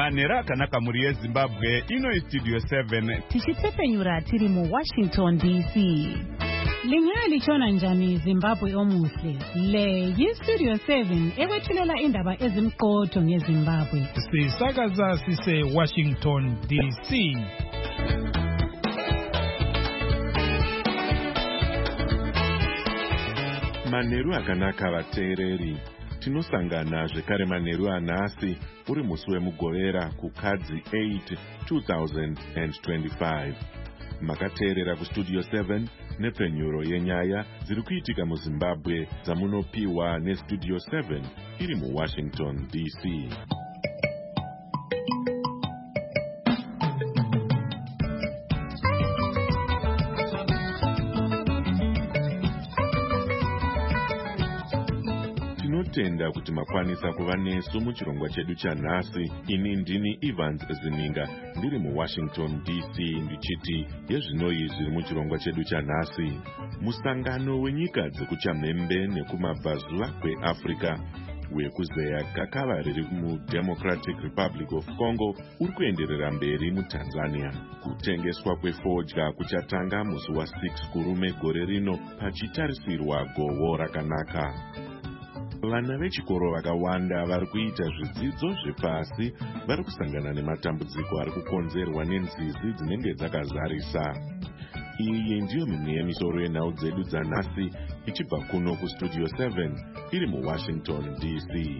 Manhero akanaka muri yeZimbabwe, ino Studio 7. Tichitsepenyura tiri mu Washington DC. Lingalichona njani Zimbabwe omuhle. Le yiStudio 7 ekwethulela indaba ezimqotho ngeZimbabwe. Sisakaza sise Washington DC. Manheru akanaka vateereri. Tinosangana zvekare manheru anhasi uri musi wemugovera kukadzi 8 2025. Makateerera kuStudio 7 nepfenyuro yenyaya dziri kuitika muZimbabwe dzamunopiwa neStudio 7 iri muWashington DC. Tinotenda kuti makwanisa kuva nesu muchirongwa chedu chanhasi. Ini ndini Evans Zininga ndiri muWashington DC ndichiti yezvinoi zviri muchirongwa chedu chanhasi. Musangano wenyika dzekuchamhembe nekumabvazuva kweAfrica wekuzeya gakava riri muDemocratic Republic of Congo uri kuenderera mberi muTanzania. Kutengeswa kwefodya kuchatanga musi wa6 kurume gore rino pachitarisirwa gohwo rakanaka. Vana vechikoro vakawanda vari kuita zvidzidzo zvepasi vari kusangana nematambudziko ari kukonzerwa nenzizi dzinenge dzakazarisa. Iyi ndiyo mimwe yemisoro yenhau dzedu dzanhasi ichibva kuno kuStudio 7 iri muWashington DC.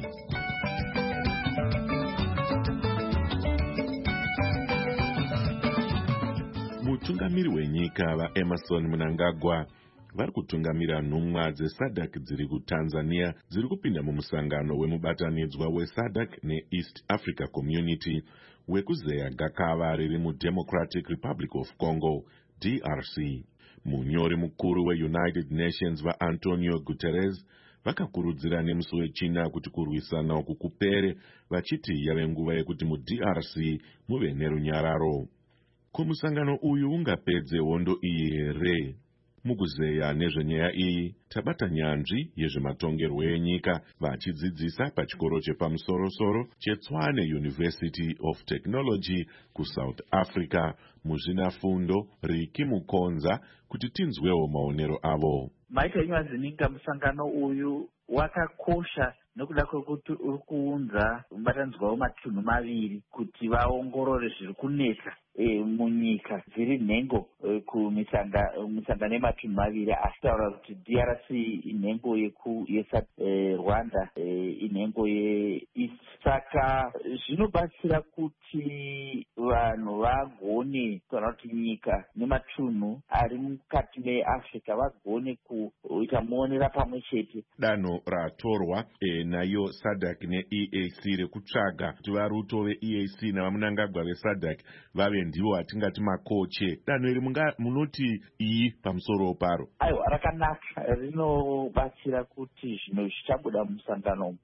Mutungamiri wenyika vaEmerson Mnangagwa vari kutungamira nhumwa dzeSADC dziri kuTanzania dziri kupinda mumusangano wemubatanidzwa weSADC neEast Africa Community wekuzeya gakava riri muDemocratic Republic of Congo DRC. Munyori mukuru weUnited Nations vaAntonio Guterres vakakurudzira nemusi wechina kuti kurwisana uku kupere, vachiti yave nguva yekuti muDRC muve nerunyararo. Kumusangano uyu ungapedze hondo iyi here? Mukuzeya nezvenyaya iyi tabata nyanzvi yezvematongerwo enyika vachidzidzisa pachikoro chepamusoro-soro cheTshwane University of Technology kuSouth Africa muzvinafundo Riki Mukonza kuti tinzwewo maonero avo. Maita Zininga, musangano uyu wakakosha nekuda kwekuti uri kuunza mubatanidzwa wematunhu maviri kuti vaongorore zviri kunetsa munyika dziri nhengo kumisangano yematunhu maviri, asi taura kuti DRC inhengo Rwanda inhengo yeEast. Saka zvinobatsira kuti vanhu vagone kana kuti nyika nematunhu ari mukati meAfrica vagone kuita muonera pamwe chete. Danho ratorwa nayo SADC neEAC rekutsvaga kuti varuto veEAC navaMnangagwa veSADC vave ndivo atingati makoche. Danho iri munoti iyi pamusoro paro? Aiwa, rakanaka, rinobatsira kuti zvinhu zvichabuda mumusangano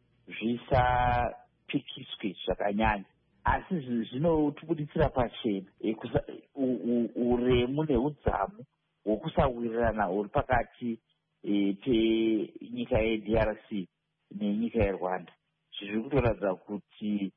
zvisapikiswe zvakanyanya, asi zvinotibuditsira pachena uremu neudzamu hwokusawirirana huri pakati penyika yeDRC nenyika yeRwanda. Zviri kutoratidza kuti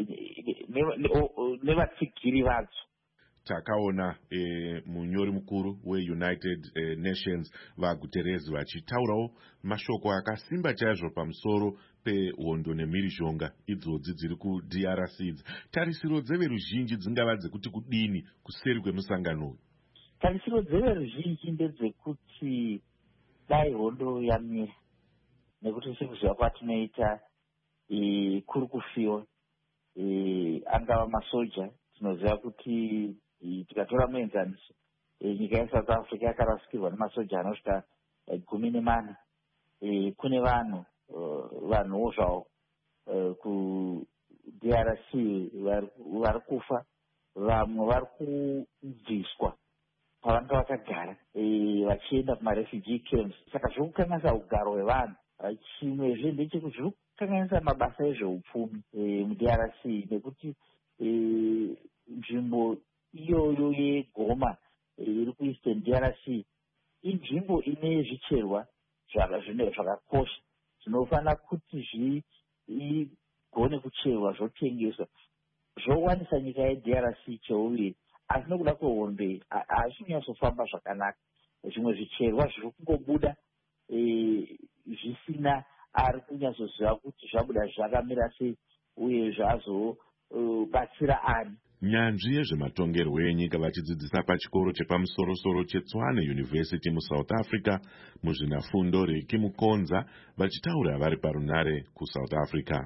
nevatsigiri vadzo. Takaona munyori mukuru weUnited Nations vaGuterres vachitaurawo mashoko akasimba chaizvo pamusoro pehondo nemhirizhonga idzodzi dziri kuDRC. Tarisiro dzeveruzhinji dzingava dzekuti kudini kuseri kwemusangano? Tarisiro dzeveruzhinji ndedzekuti dai hondo yamira, nekuti sekuziva kwatinoita kuri kufiwa angava masoja. Tinoziva kuti tikatora muenzaniso nyika yeSouth Africa yakarasikirwa nemasoja anosvika 14. Kune vanhuwo zvavo kuDRC vari kufa, vamwe vari kubviswa pavanga vakagara vachienda kumarefugee camps. Saka zviri kukanganisa ugaro hwevanhu. Chimwezve ndechekuti zviri kukanganisa mabasa ezveupfumi muDRC, nekuti nzvimbo iyoyo yeGoma iri kuEastern DRC inzvimbo ine zvicherwa zvakakosha zvinofanira kuti zvigone kucherwa zvotengeswa. zvowanisa nyika yeDRC cheuviri, asi nokuda kwehondo hazvinyatsofamba zvakanaka. Zvimwe zvicherwa zviri kungobuda zvisina ari kunyatsoziva kuti zvabuda zvakamira sei uye zvazobatsira ani. Nyanzvi yezvematongerwo enyika vachidzidzisa pachikoro chepamusoro-soro cheTshwane University muSouth Africa muzvinafundo Reki Mukonza vachitaura vari parunare kuSouth Africa.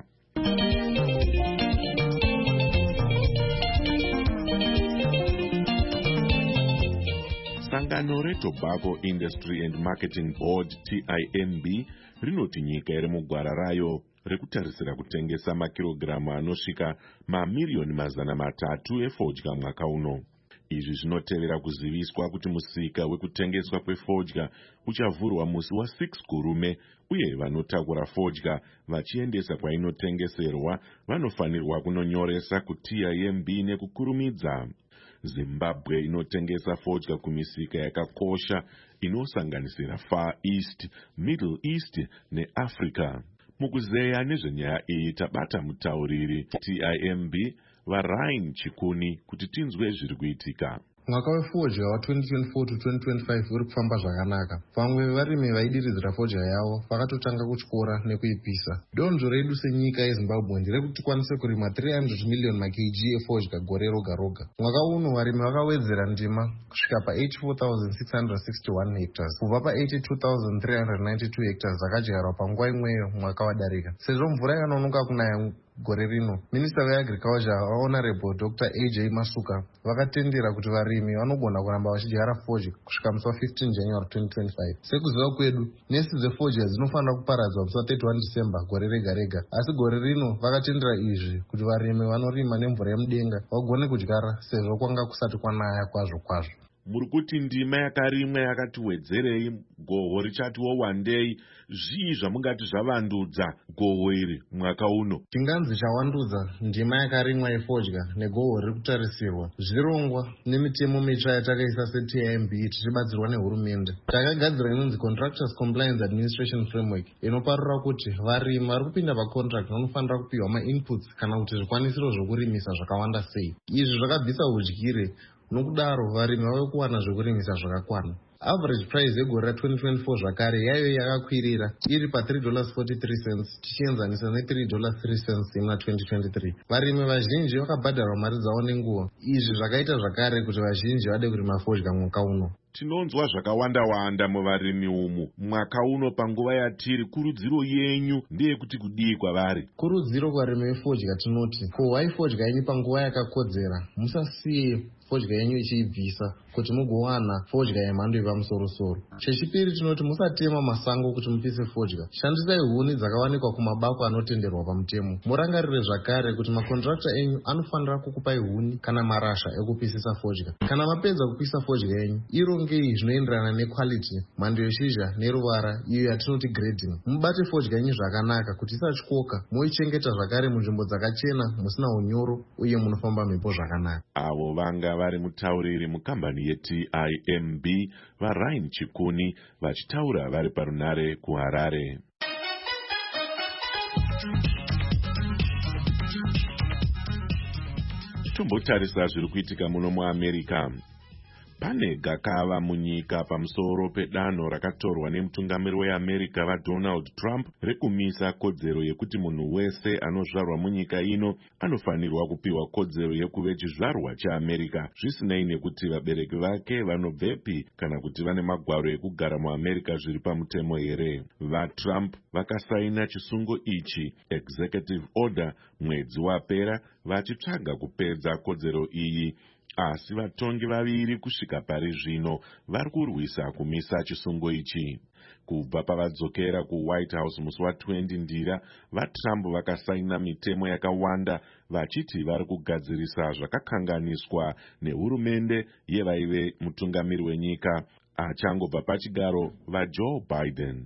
Sangano reTobacco Industry and Marketing Board TIMB rinoti nyika iri mugwara rayo rekutarisira kutengesa makirogiramu anosvika mamiliyoni 300 efodya mwaka uno. Izvi zvinotevera kuziviswa kuti musika wekutengeswa kwefodya uchavhurwa musi wa6 Kurume uye vanotakura fodya vachiendesa kwainotengeserwa vanofanirwa kunonyoresa kuTIMB nekukurumidza. Zimbabwe inotengesa fodya kumisika yakakosha inosanganisira Far East, Middle East neAfrica. Mukuzeya nezvenyaya iyi tabata mutauriri TIMB vaRyan Chikuni kuti tinzwe zviri kuitika. Mwaka wefodya wa2024 to 2025 uri kufamba zvakanaka. Vamwe vevarimi vaidiridzira fodya yavo vakatotanga kutyora nekuipisa. Donzvo redu senyika yeZimbabwe nderekuti tikwanise kurima 300 million makg efodya gore roga roga. Mwaka uno varimi vakawedzera ndima kusvika pa84,661 hectares kubva pa82,392 hectares dzakadyarwa panguva imweyo mwaka wadarika. Sezvo mvura yanonoka kunaya gore rino, Minister weAgriculture Honorable Dr. AJ Masuka vakatendera kuti varimi vanogona kuramba vachidyara fodya kusvika musi wa15 January 2025. Sekuziva kwedu, nesi dzefodya dzinofanira kuparadzwa musi wa31 December gore rega rega, asi gore rino vakatendera izvi kuti varimi vanorima nemvura yemudenga vagone kudyara sezvo kwanga kusati kwanaya kwazvo kwazvo. Muri kuti ndima yakarimwa yakati wedzerei, gohwo richatiwo wandei, zvii zvamungati zvavandudza gohwo iri mwaka uno? Chinganzi chawandudza ndima yakarimwa yefodya negohwo riri kutarisirwa zvirongwa nemitemo mitsva yatakaisa seTIMB tichibatsirwa nehurumende. Takagadzira inonzi Contractors Compliance Administration Framework inoparura kuti varimi vari kupinda pacontract vanofanira kupiwa ma-inputs kana kuti zvikwanisiro zvokurimisa zvakawanda sei. Izvi zvakabvisa udyire, nokudaro varimi vave kuwana zvokurimisa zvakakwana. Average price yegore ra2024 zvakare yayo yakakwirira iri pa$3.43 tichienzanisa ne$3.03 imuna 2023. Varimi vazhinji vakabhadharwa mari dzavo nenguva. Izvi zvakaita zvakare kuti vazhinji vade kurima fodya mwaka uno. Tinonzwa zvakawanda-wanda muvarimi umu mwaka uno panguva yatiri. Kurudziro yenyu ndeyekuti kudii kwavari? Kurudziro kuvarimi vefodya tinoti, kohwai fodya yenyu panguva yakakodzera. Musasiye fodya yenyu ichiibvisa kuti mugowana fodya yemhando yepamusoro-soro. Chechipiri tinoti musatema masango kuti mupise fodya. Shandisai huni dzakawanikwa kumabako anotenderwa pamutemo. Murangarire zvakare kuti makontrakta enyu anofanira kukupai huni kana marasha ekupisisa fodya. Kana mapedza kupisa fodya yenyu, irongei zvinoenderana nequality, mhando yeshizha neruvara, iyo yatinoti grading. Mubate fodya yenyu zvakanaka kuti isatyoka, moichengeta zvakare munzvimbo dzakachena, musina unyoro uye munofamba mhepo zvakanaka. Avo vanga vari mutauriri mukambani yeTIMB vaRyan Chikuni vachitaura vari parunare kuHarare. Tombotarisa zviri kuitika muno muAmerica. Pane gakava munyika pamusoro pedanho rakatorwa nemutungamiri weAmerica vaDonald Trump rekumisa kodzero yekuti munhu wese anozvarwa munyika ino anofanirwa kupiwa kodzero yekuve chizvarwa cheAmerica, zvisinei nekuti vabereki vake vanobvepi kana kuti vane magwaro ekugara muAmerica zviri pamutemo here. VaTrump vakasaina chisungo ichi, executive order, mwedzi wapera vachitsvaga kupedza kodzero iyi. Asi vatongi vaviri kusvika pari zvino vari kurwisa kumisa chisungo ichi. Kubva pavadzokera kuWhite House musi wa20 Ndira, vaTrump vakasaina mitemo yakawanda vachiti vari kugadzirisa zvakakanganiswa nehurumende yevaive mutungamiri wenyika achangobva pachigaro vaJoe Biden.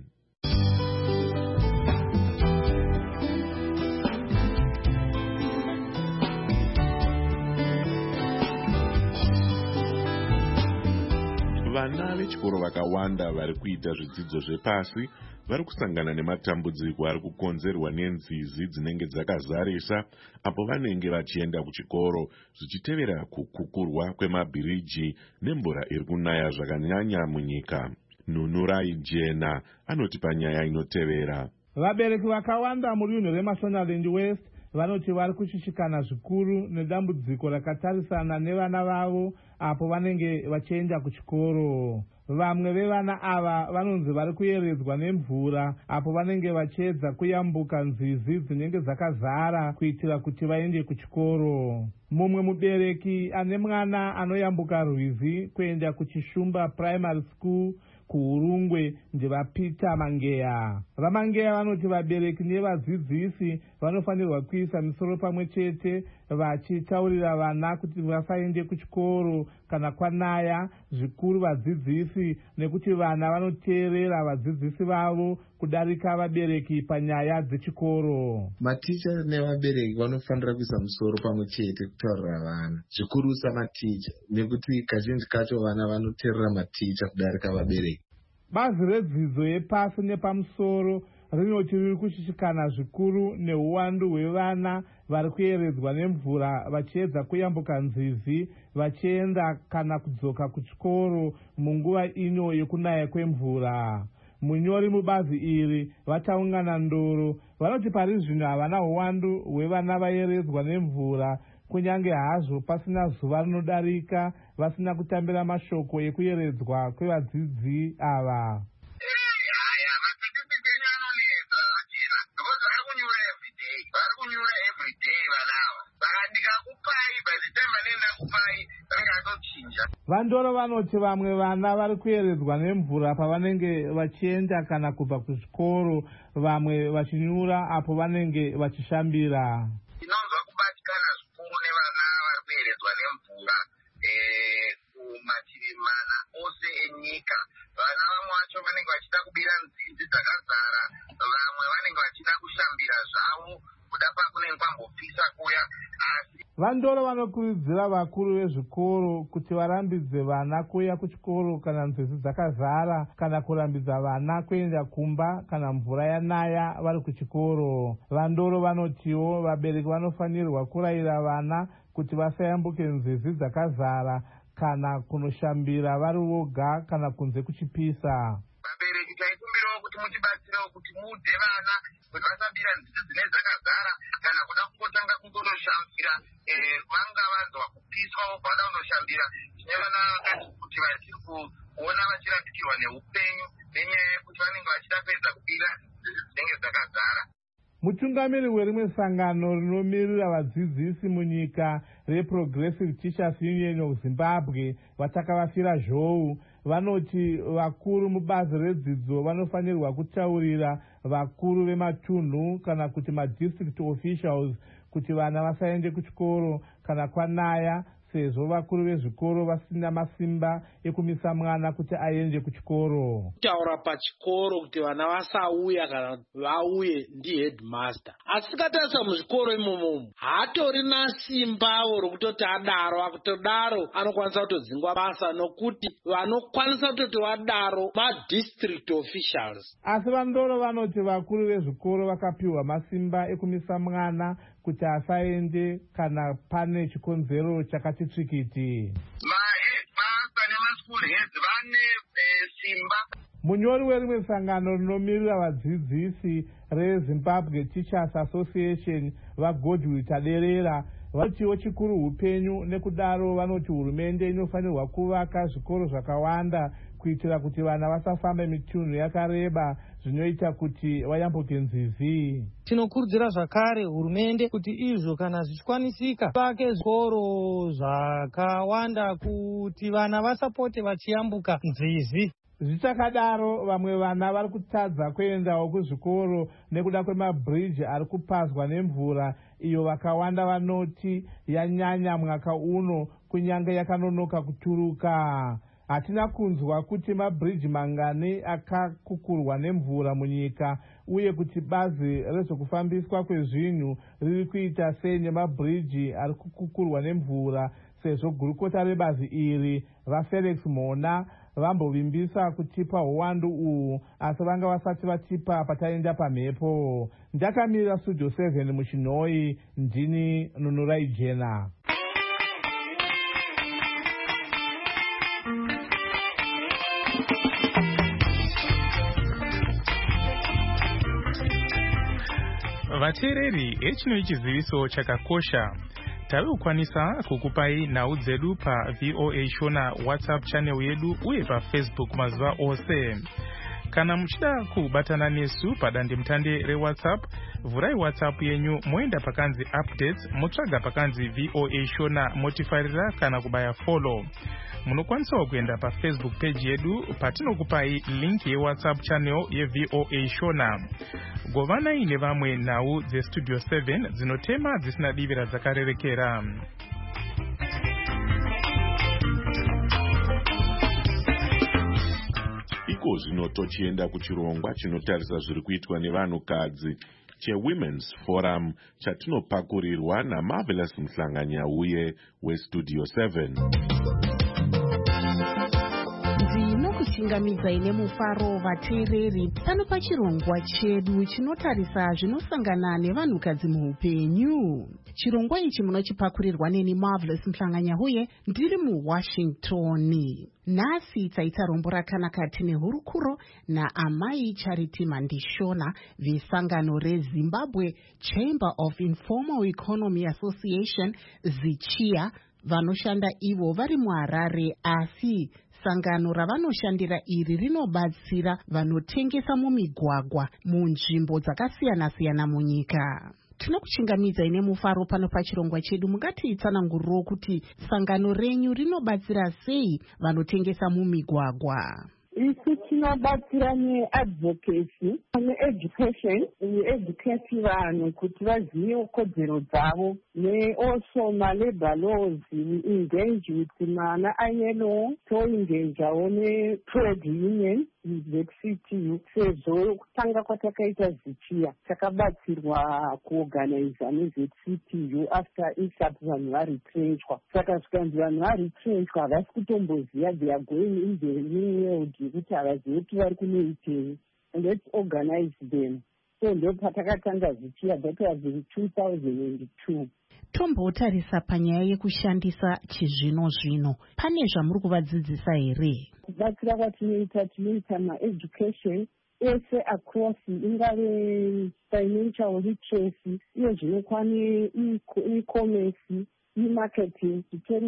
Vana vechikoro vakawanda vari kuita zvidzidzo zvepasi vari kusangana nematambudziko ari kukonzerwa nenzizi dzinenge dzakazarisa apo vanenge vachienda kuchikoro, zvichitevera kukukurwa kwemabhiriji nemvura iri kunaya zvakanyanya munyika. Nunurai Jena anoti panyaya inotevera. Vabereki vakawanda muri unhu reMashonaland West vanoti vari kushishikana zvikuru nedambudziko rakatarisana nevana vavo apo vanenge vachienda kuchikoro. Vamwe vevana ava vanonzi vari kuyeredzwa nemvura apo vanenge vachiedza kuyambuka nzizi dzinenge dzakazara kuitira kuti vaende kuchikoro. Mumwe mubereki ane mwana anoyambuka rwizi kuenda kuChishumba Primary School kuUrungwe ndevaPeter Mangeya. VaMangeya vanoti vabereki nevadzidzisi vanofanirwa kuisa misoro pamwe chete vachitaurira vana kuti vasaende kuchikoro kana kwanaya, zvikuru vadzidzisi, nekuti vana vanoteerera vadzidzisi vavo kudarika vabereki panyaya dzechikoro. Maticha nevabereki vanofanira kuisa musoro pamwe chete kutaurira vana, zvikurusa maticha, nekuti kazhinji kacho vana vanoteerera maticha kudarika vabereki. Bazi redzidzo yepasi nepamusoro rinoti riri kushishikana zvikuru neuwandu hwevana vari kuyeredzwa nemvura vachiedza kuyambuka nzizi vachienda kana kudzoka kuchikoro munguva ino yekunaya kwemvura. Munyori mubazi iri vachaungana ndoro vanoti pari zvino havana uwandu hwevana vayeredzwa nemvura, kunyange hazvo pasina zuva rinodarika vasina kutambira mashoko ekuyeredzwa kwevadzidzi ava. Vandoro vanoti vamwe vana vari kuyeredzwa nemvura pavanenge vachienda kana kubva kuzvikoro, vamwe vachinyura apo vanenge vachishambira. Tinonzwa kubatikana zvikuru nevana vari kuyeredzwa nemvura kumativi mana ose enyika. Vana vamwe vacho vanenge vachida kubira nzizi dzakazara, vamwe vanenge vachida kushambira zvavo kuda pakunenge kwambopisa kuya. Vandoro vanokurudzira vakuru vezvikoro kuti varambidze vana kuya kuchikoro kana nzizi dzakazara, kana kurambidza vana kuenda kumba kana mvura yanaya vari kuchikoro. Vandoro vanotiwo vabereki vanofanirwa kurayira vana kuti vasayambuke nzizi dzakazara kana kunoshambira vari voga kana kunze kuchipisa. Vabereki taikumbirawo kuti mutibatsirewo kuti muudze vana kuti vasabira nzizi dzinenge dzakazara kana kuda kutanga kungonoshambira vanga vanzwa kupiswawo kwada kunoshambira. Tinevana kuti vachiri kuona vachirapikirwa neupenyu nenyaya yekuti vanenge vachida kuedza kubira nzizi dzinenge dzakazara. Mutungamiri werimwe sangano rinomirira vadzidzisi munyika reProgressive Teachers Union of Zimbabwe vatakavasira zhou vanoti vakuru mubazi redzidzo vanofanirwa kutaurira vakuru vematunhu kana kuti madistrict officials kuti vana vasaende kuchikoro kana kwanaya, sezvo vakuru vezvikoro vasina masimba ekumisa mwana kuti aende kuchikoro. Kutaura pachikoro kuti vana vasauya kana vauye ndiheadmaster. Asi katarisa muzvikoro imomo hatorina simbawo rokutoti adaro, akutodaro anokwanisa kutodzingwa basa nokuti vanokwanisa kutoti vadaro madistrict officials. Asi vandoro vanoti vakuru vezvikoro vakapiwa masimba ekumisa mwana kuti asaende kana pane chikonzero chakati tsvikiti. Maheadmaster nemaschool heads vane simba. Munyori werimwe sangano rinomirira vadzidzisi reZimbabwe Teachers Association vaGodwill Taderera vatiwo chikuru upenyu, nekudaro vanoti hurumende inofanirwa kuvaka zvikoro zvakawanda kuitira kuti vana vasafamba mitunhu yakareba zvinoita kuti vayambuke nzizi. Tinokurudzira zvakare hurumende kuti izvo kana zvichikwanisika vake zvikoro zvakawanda kuti vana vasapote vachiyambuka nzizi. Zvichakadaro vamwe vana vari kutadza kuendawo kuzvikoro nekuda kwemabhiriji ari kupazwa nemvura iyo vakawanda vanoti yanyanya mwaka uno kunyange yakanonoka kuturuka. Hatina kunzwa kuti mabhiriji mangani akakukurwa nemvura munyika uye kuti bazi rezvokufambiswa kwezvinhu riri kuita sei nemabhiriji ari kukukurwa nemvura, sezvo gurukota rebazi iri vaFelix Mona vambovimbisa kutipa uwandu uhu, asi vanga vasati vatipa pataenda pamhepo. Ndakamirira studio 7 muchinhoi, ndini Nunurai Jena. Vateereri, echino chiziviso chakakosha. Tave kukwanisa kukupai nhau dzedu pa VOA Shona WhatsApp channel yedu uye pa Facebook mazuva ose. Kana muchida kubatana nesu padandemutande reWhatsApp, vurai WhatsApp yenyu moenda pakanzi updates, motsvaga pakanzi VOA Shona, motifarira kana kubaya follow. Munokwanisa kuenda pa Facebook page yedu patinokupai link yeWhatsApp channel yeVOA Shona. Govanai nevamwe nhau dzeStudio 7 dzinotema dzisina divira dzakarerekera. Iko zvino tochienda kuchirongwa chinotarisa zviri kuitwa nevanhukadzi cheWomen's Forum chatinopakurirwa naMarvelous Mhlanganyauye weStudio 7. Ndinokuchingamidzai nemufaro vateereri pano pachirongwa chedu chinotarisa zvinosangana nevanhukadzi muupenyu. Chirongwa ichi munochipakurirwa neni Marvelous Mhlanganyauye ndiri muWashington. Nhasi taita rombo rakanaka tine hurukuro naamai Charity Mandishona vesangano reZimbabwe Chamber of Informal Economy Association ZICHIA, vanoshanda ivo vari muHarare, asi sangano ravanoshandira iri rinobatsira vanotengesa mumigwagwa munzvimbo dzakasiyana-siyana munyika. Tinokuchingamidzai nemufaro pano pachirongwa chedu. Mungatiitsananguriro kuti sangano renyu rinobatsira sei vanotengesa mumigwagwa? Isu tinobatsira neadvocacy needucation, educate vanhu kuti vazive kodzero dzavo, also malabor laws. We engage with ana-ILO, toengagewo netrade union ZCTU. Sezvo kutanga kwatakaita ZICHIA takabatsirwa kuorganiza neZCTU after isati vanhu varetrenchwa. Saka zvikanzi vanhu varetrenchwa havasi kutomboziva, they are going in the new world yekuti havazivi kuti vari kunoitei. Let's organize them. So ndo patakatanga ZICHIA, that was in 2002. Tombotarisa panyaya yekushandisa chizvino-zvino. Pane zvamuri kuvadzidzisa here? Kubatsira kwatinoita ma-education ese across, ingave financial literacy, iyo zvinokwane e-commerce, e-marketing. Titori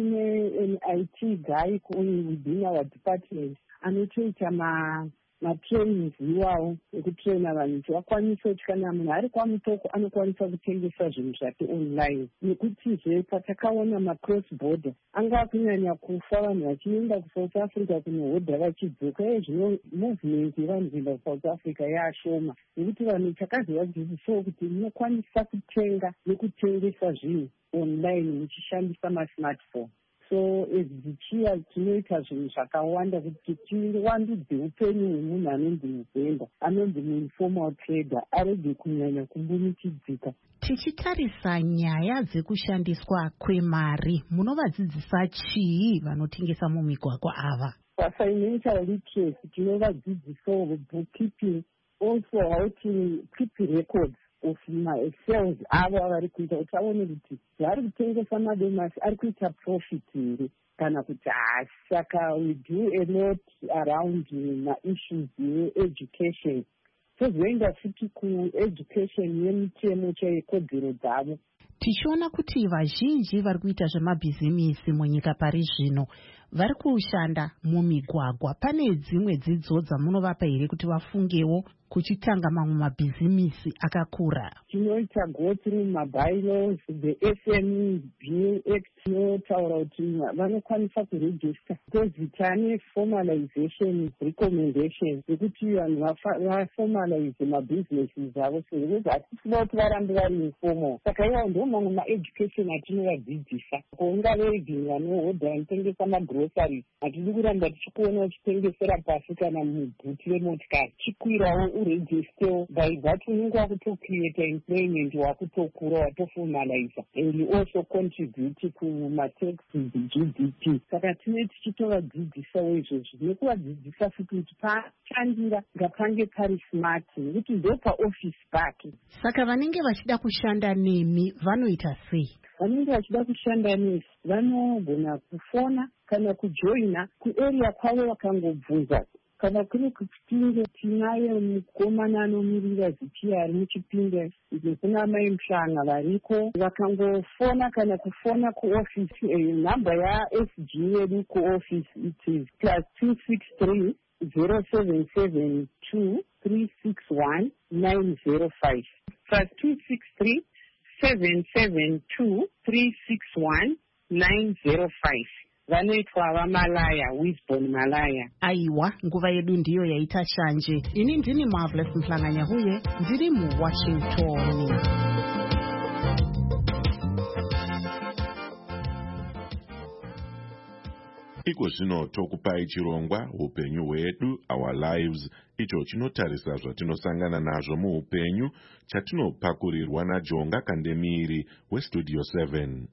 ne-IT guy within our department anotoita matrainings iwawo ekutraina vanhu kuti vakwanise kuti kana munhu ari kwamutoko anokwanisa kutengesa zvinhu zvake online. Nekutizve patakaona macross border anga kunyanya kufa vanhu vachienda kuSouth Africa kunohodha vachidzoka, zvino movement yevanhu kuenda kuSouth Africa yaashoma, nekuti vanhu takazovadzidzisawo kuti munokwanisa kutenga nekutengesa zvinhu online muchishandisa masmartphone. So ZICHIA tinoita zvinhu zvakawanda kuti tiwandudze upenyu hwemunhu anonzi muvenda, anonzi muinformal trader, arege kunyanya kumbumikidzika. Tichitarisa nyaya dzekushandiswa kwemari, munovadzidzisa chii vanotengesa mumigwagwa ava? Financial literacy tinovadzidzisawo bookkeeping, also how to keep records of sales avo avari kuita, kuti aone kuti vari kutengesa madomasi ari kuita profit here kana kuti haasi. Saka we do a lot around maissues yeeducation. Tozoenda futi kueducation yemitemo chekodzero dzavo. Tichiona kuti vazhinji vari kuita zvemabhizimisi munyika pari zvino vari kushanda mumigwagwa. Pane dzimwe dzidzo dzamunovapa here kuti vafungewo kuchitanga mamwe mabhizimisi akakura? Tinoita go through mabylaws, the SME Bill Act inotaura kuti vanokwanisa kuregister. Tozita formalization recommendations yekuti vanhu vaformalize mabusinesses avo, sekuti hatisida kuti varambe vari informal. Saka iwawo ndo mamwe maeducation atinovadzidzisa. Ungave vanohodha vanotengesa magroceries, hatidi kuramba tichikuona uchitengesera pasi kana mubhuti remotikari, chikwirawo uregister by that unenge wakutocreata employment wakutokura watoformaliza and you also contribute kumataxes GDP. Saka tine tichitovadzidzisawo izvozvo nekuvadzidzisa futi kuti pachandira ngapange pari smart nekuti ndo paoffice pake. Saka vanenge vachida kushanda nemi vanoita sei? Vanenge vachida kushanda nesi vanogona kufona kana kujoina kuarea kwavo vakangobvunza. Kana kuri kuchipinge tinaye mukomana anomirira zipiyari muchipinge izvo kuna mai Mhlanga variko vakangofona kana kufona kuoffice namba yaSG yedu kuoffice it is +263 0772 361 905 +263 772 361 905. Vanoitwa vamalaya, Wisbon Malaya. Aiwa, nguva yedu ndiyo yaita shanje. Ini ndini Marvelous Mhlanga huye, ndiri muWashington. Iko zvino tokupai chirongwa upenyu hwedu, our lives, icho chinotarisa zvatinosangana nazvo muupenyu, chatinopakurirwa naJonga Kandemiri weStudio 7.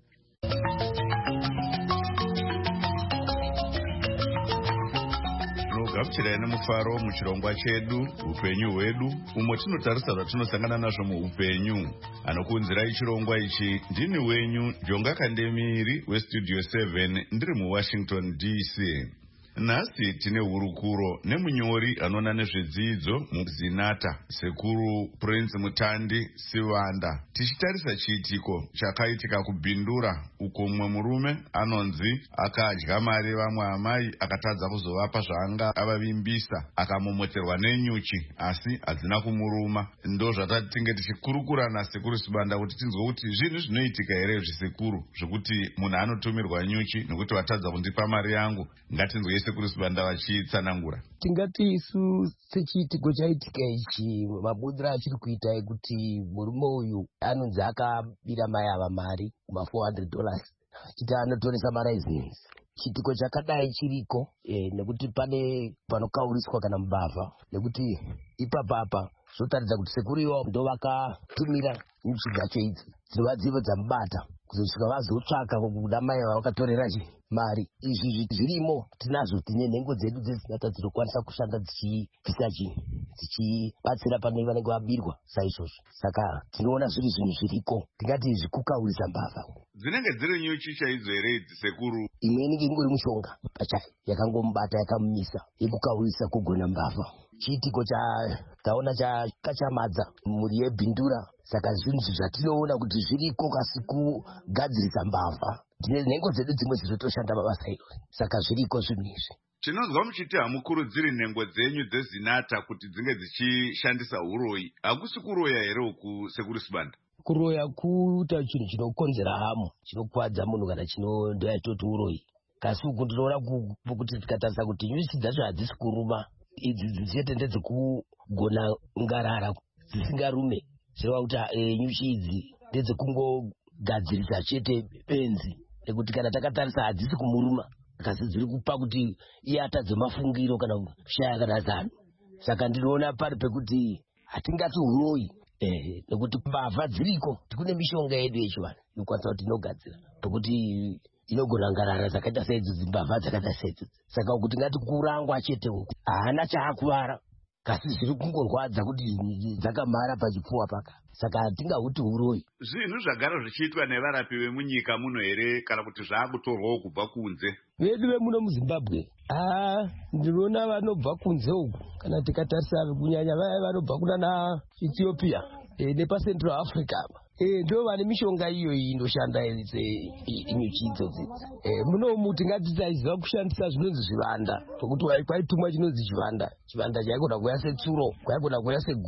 Gamuchirai nemufaro muchirongwa chedu upenyu hwedu, umo tinotarisa zvatinosangana nazvo muupenyu. Anokuunzirai chirongwa ichi ndini wenyu Jonga Kandemiri weStudio 7 ndiri muWashington DC. Nhasi tine hurukuro nemunyori anoona nezvedzidzo muZinata, Sekuru Prince Mutandi Sivanda. Tichitarisa chiitiko chakaitika kuBhindura uko mumwe murume anonzi akadya mari vamwe amai akatadza kuzovapa zvaanga avavimbisa akamomoterwa nenyuchi asi hadzina kumuruma. Ndo zvatatinge tichikurukura naSekuru Sivanda kuti tinzwe kuti zvinhu zvinoitika here zvisekuru zvekuti munhu anotumirwa nyuchi nekuti watadza kundipa mari yangu. Ngatinzwe Sekuru Sivanda vachitsanangura. Tingati isu sechiitiko chaitika ichi mabudira achiri kuita ekuti murume uyu anonzi akabira mai ava mari $400 chiti anotoresa maraizinesi. Chiitiko chakadai chiriko nekuti pane panokauriswa kana mubavha nekuti ipapapa zvotaridza kuti sekuru iwo ndo vakatumira nyuchi dzacho idzi dzinova dzivo dzamubata kuzosvika vazotsvaka kuda mai vakatorera mari. Izvi zvirimo tinazvo, tine nhengo dzedu dzeZinata dzinokwanisa kushanda dzichibatsira pane vanenge vabirwa saizvozvo. Saka tinoona zviri zvinhu zviriko, tingati zvikukaurisa mbavha. Dzinenge dziri nyuchi chaidzo here idzi sekuru? Imwe inenge ingori mushonga pachayo yakangomubata yakamumisa yekukaurisa kugona mbavha. Chiitiko taona chakachamadza mhuri yeBhindura. Saka zvinhu zvatinoona kuti zviriko kasi kugadzirisa mbavha. Tine nhengo dzedu dzimwe dzinotoshanda mabasa iwo. Saka zviriko zvinhu izvi. Tinonzwa muchiti hamukurudziri nhengo dzenyu dzeZinata kuti dzinge dzichishandisa uroyi. Hakusi kuroya here uku Sekuru Sivanda? Kuroya kuita chinhu chinokonzera hamo, chinokwadza munhu kana ndoyatoti uroyi. Kasi uku ndinoona kuti tikatarisa kuti nyuchi dzacho hadzisi kuruma, idzi chete ndedzekugona ngarara dzisingarume. Zvireva kuti nyuchi idzi ndedzekungogadziridza chete benzi, nekuti kana takatarisa hadzisi kumuruma, kasi dziri kupa kuti iye atadze mafungiro kana kushaya kana zano. Saka ndinoona pari pekuti hatingati uroyi, nekuti mbavha dziriko, tikune mishonga yedu yechivanhu inokwanisa kuti inogadzira pekuti inogona ngarara dzakaita saidzo mbavha dzakaita saidzo. Saka kuti ngati kurangwa chete uku haana chaakuvara, kasi zviri kungorwadza kuti dzakamhara pachipfuwa paka. Saka hatingahuti uroyi. Zvinhu zvagara zvichiitwa nevarapi vemunyika muno here kana kuti zvaakutorwawo kubva kunze? Vedu vemuno muZimbabwe ndinoona vanobva kunze uku, kana tikatarisa kunyanya vaya vanobva kuna Ethiopia nepaCentral Africa ndo vane mishonga iyoyi inoshanda nyuchi idzodzi. Munomu tingatitaiziva kushandisa zvinonzi zvivanda, pekuti kwaitumwa chinonzi chivanda chaigona kuya setsuro, kwaigona kuya segudo,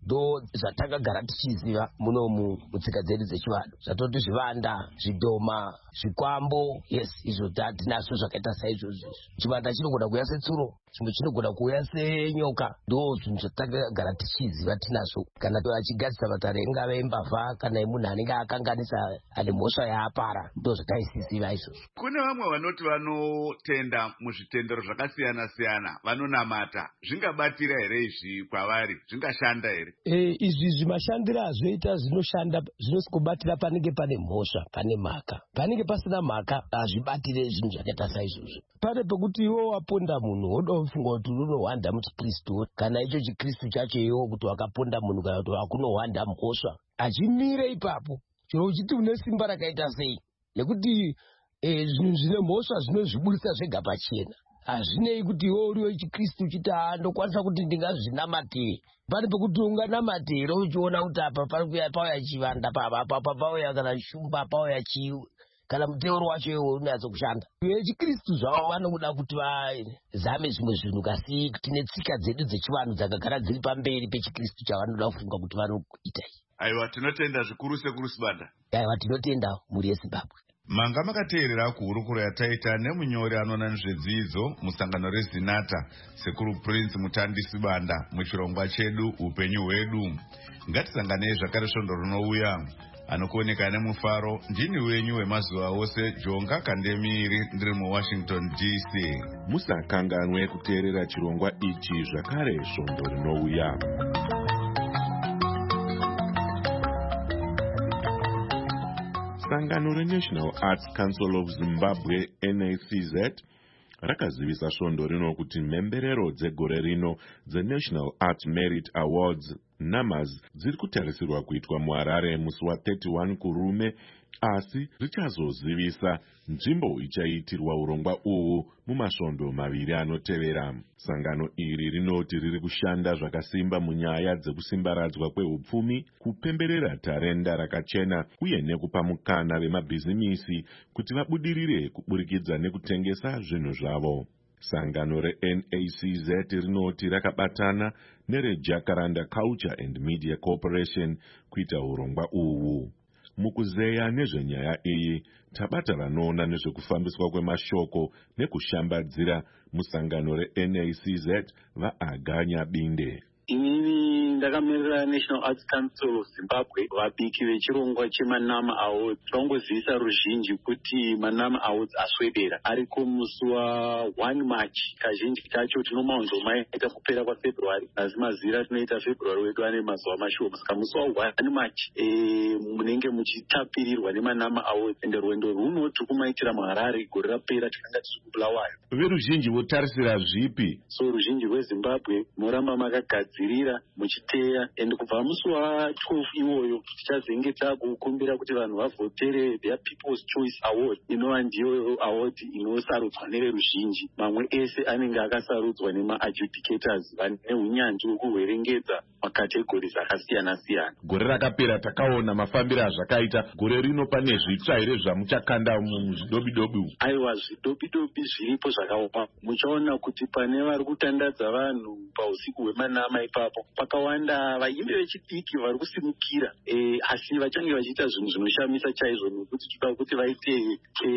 ndo zvatakagara tichiziva munomu mutsika dzedu dzechivanhu, zvatoti zvivanda, zvidhoma, zvikwambo. Yes, izvo tinazvo zvakaita saizvozvo. Chivanda chinogona kuuya setsuro, chimwe chinogona kuuya senyoka. Ndo zvinhu zvatakagara tichiziva tinazvo. Kana achigadzisa vatare ingave imbavha kana munhu anenge akanganisa ane mhosva yaapara, ndo zvataisiziva izvozvo. Kune vamwe vanoti vanotenda muzvitendero zvakasiyana siyana, vanonamata. Zvingabatira here izvi kwavari? Zvingashanda here? Izvi zvimashandiro azvoita zvinoshanda, zvinosigobatira panenge pane mhosva, pane mhaka. Panenge pasina mhaka hazvibatire zvinhu zvakaita saizvozvo. Pane pekuti iwo waponda munhu woda kufunga kuti unohwanda muchikristu, kana icho chikristu chacho iwo kuti wakaponda munhu kana kuti wakunohwanda mhosva, achimire ipapo chero uchiti une simba rakaita sei, nekuti zvinhu zvine mhosva zvinozviburisa zvega pachena. Hazvinei kuti iwe uri wechikristu uchiti ndokwanisa kuti ndingazvinamatire. Pane pekuti unganamatire uchiona kuti apa pauya chivanda, pauya kana shumba, pauya chiyu, kana muteuro wacho iwe unatso kushanda. Vechikristu zvavo vanoda kuti vazame zvimwe zvinhu, kasi tine tsika dzedu dzechivanhu dzakagara dziri pamberi pechikristu chavanoda kufunga kuti vanoita. Aiwa, tinotenda zvikuru sekuru Sibanda. Aiwa, tinotenda muri yeZimbabwe. Manga makateerera kuhurukuro yataita nemunyori anoona nezvedzidzo musangano reZinata, sekuru Prince Mutandi Sibanda, muchirongwa chedu upenyu hwedu. Ngatisanganei zvakare svondo rinouya. Anokuoneka nemufaro ndini wenyu wemazuva ose, Jonga Kandemiri, ndiri muWashington DC. Musakanganwe kuteerera chirongwa ichi zvakare svondo rinouya. Sangano reNational Arts Council of Zimbabwe, NACZ, rakazivisa svondo rino kuti mhemberero dzegore rino dzeNational Art Merit Awards NAMAs dziri kutarisirwa kuitwa muHarare musi wa31 kurume, asi richazozivisa nzvimbo ichaitirwa urongwa uhu mumasvondo maviri anotevera. Sangano iri rinoti riri kushanda zvakasimba munyaya dzekusimbaradzwa kwehupfumi, kupemberera tarenda rakachena uye nekupa mukana vemabhizimisi kuti vabudirire kuburikidza nekutengesa zvinhu zvavo. Sangano reNACZ rinoti rakabatana nereJacaranda Culture and Media Corporation kuita urongwa uhu. Mukuzeya nezvenyaya iyi, tabata vanoona nezvekufambiswa kwemashoko nekushambadzira musangano reNACZ vaAganya Binde. Inini ndakamirira National Arts Council of Zimbabwe, vabiki vechirongwa cheManama Awards. Tongozivisa ruzhinji kuti Manama Awards aswedera, ariko musi wa1 March. Kazhinji kacho tinomaonzomaita kupera kwaFebruary, asi mazira tinoita February wedu ane mazuva mashoma. Saka musi wa1 March munenge muchitapirirwa neManama Awards, ende rwendo runo tiri kumaitira muHarare gore rapera tikanga tiri kuBulawayo. Veruzhinji votarisira zvipi? So ruzhinji rweZimbabwe moramba makagadzirira muchiteya, ende kubva musi wa12 iwoyo tichazenge takukumbira kuti vanhu vavhotere their People's Choice Award, inova ndiyo award inosarudzwa neveruzhinji. Mamwe ese anenge akasarudzwa nemaadjudicators vane unyanzvi hwekuhwerengedza makategories akasiyana siyana. Gore rakapera takaona mafambiro azvakaita. Gore rino pane zvitsva here zvamuchakanda muzvidobidobi? Aiwa, zvidobidobi zviripo zvakaoma. Muchaona kuti pane vari kutandadza vanhu pausiku hwemanama ipapo pakawanda vaimbi vechidiki vari kusimukira, asi vachange vachiita zvinhu zvinoshamisa chaizvo, nekuti toda kuti vaite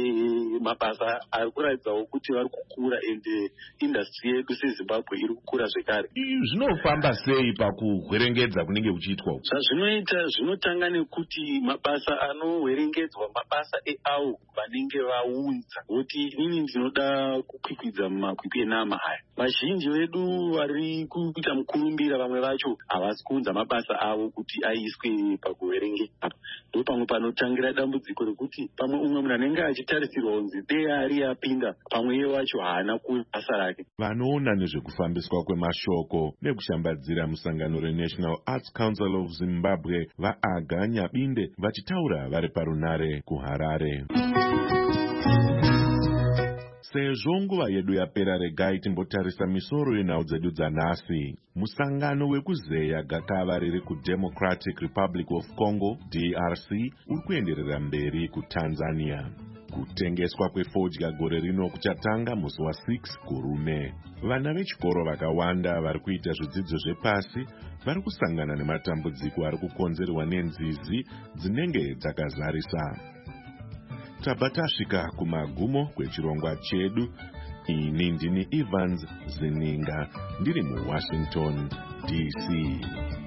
mabasa ari kuratidzawo kuti vari kukura, ende industry yedu seZimbabwe iri kukura zvekare. Zvinofamba sei pakuhwerengedza kunenge kuchiitwa? Zvazvinoita zvinotanga nekuti mabasa anohwerengedzwa mabasa eavo vanenge vaunza, kuti inini ndinoda kukwikwidza mumakwikwi enama aya. Vazhinji vedu vari kuita mukurumbira, vamwe vacho havasi kuunza mabasa avo kuti aiswe pakuhwerengedza. Ndo pamwe panotangira dambudziko rekuti pamwe umwe munhu anenge achitarisirwa kunzi dei ari yapinda, pamwe iye wacho haana kubasa rake. Vanoona nezvekufambiswa kwemashoko nekushambadzira musangano reNational Arts Council of Zimbabwe vaAganya Binde vachitaura vari parunare kuHarare. Sezvo nguva yedu yapera, regai timbotarisa misoro yenhau dzedu dzanhasi. Musangano wekuzeya gakava riri kuDemocratic Republic of Congo, DRC, uri kuenderera mberi kuTanzania. kutengeswa kwefodya gore rino kuchatanga musi wa6 kurume. Vana vechikoro vakawanda vari kuita zvidzidzo zvepasi vari kusangana nematambudziko ari kukonzerwa nenzizi dzinenge dzakazarisa. Tabva tasvika kumagumo kwechirongwa chedu. Ini ndini Evans Zininga ndiri muWashington DC.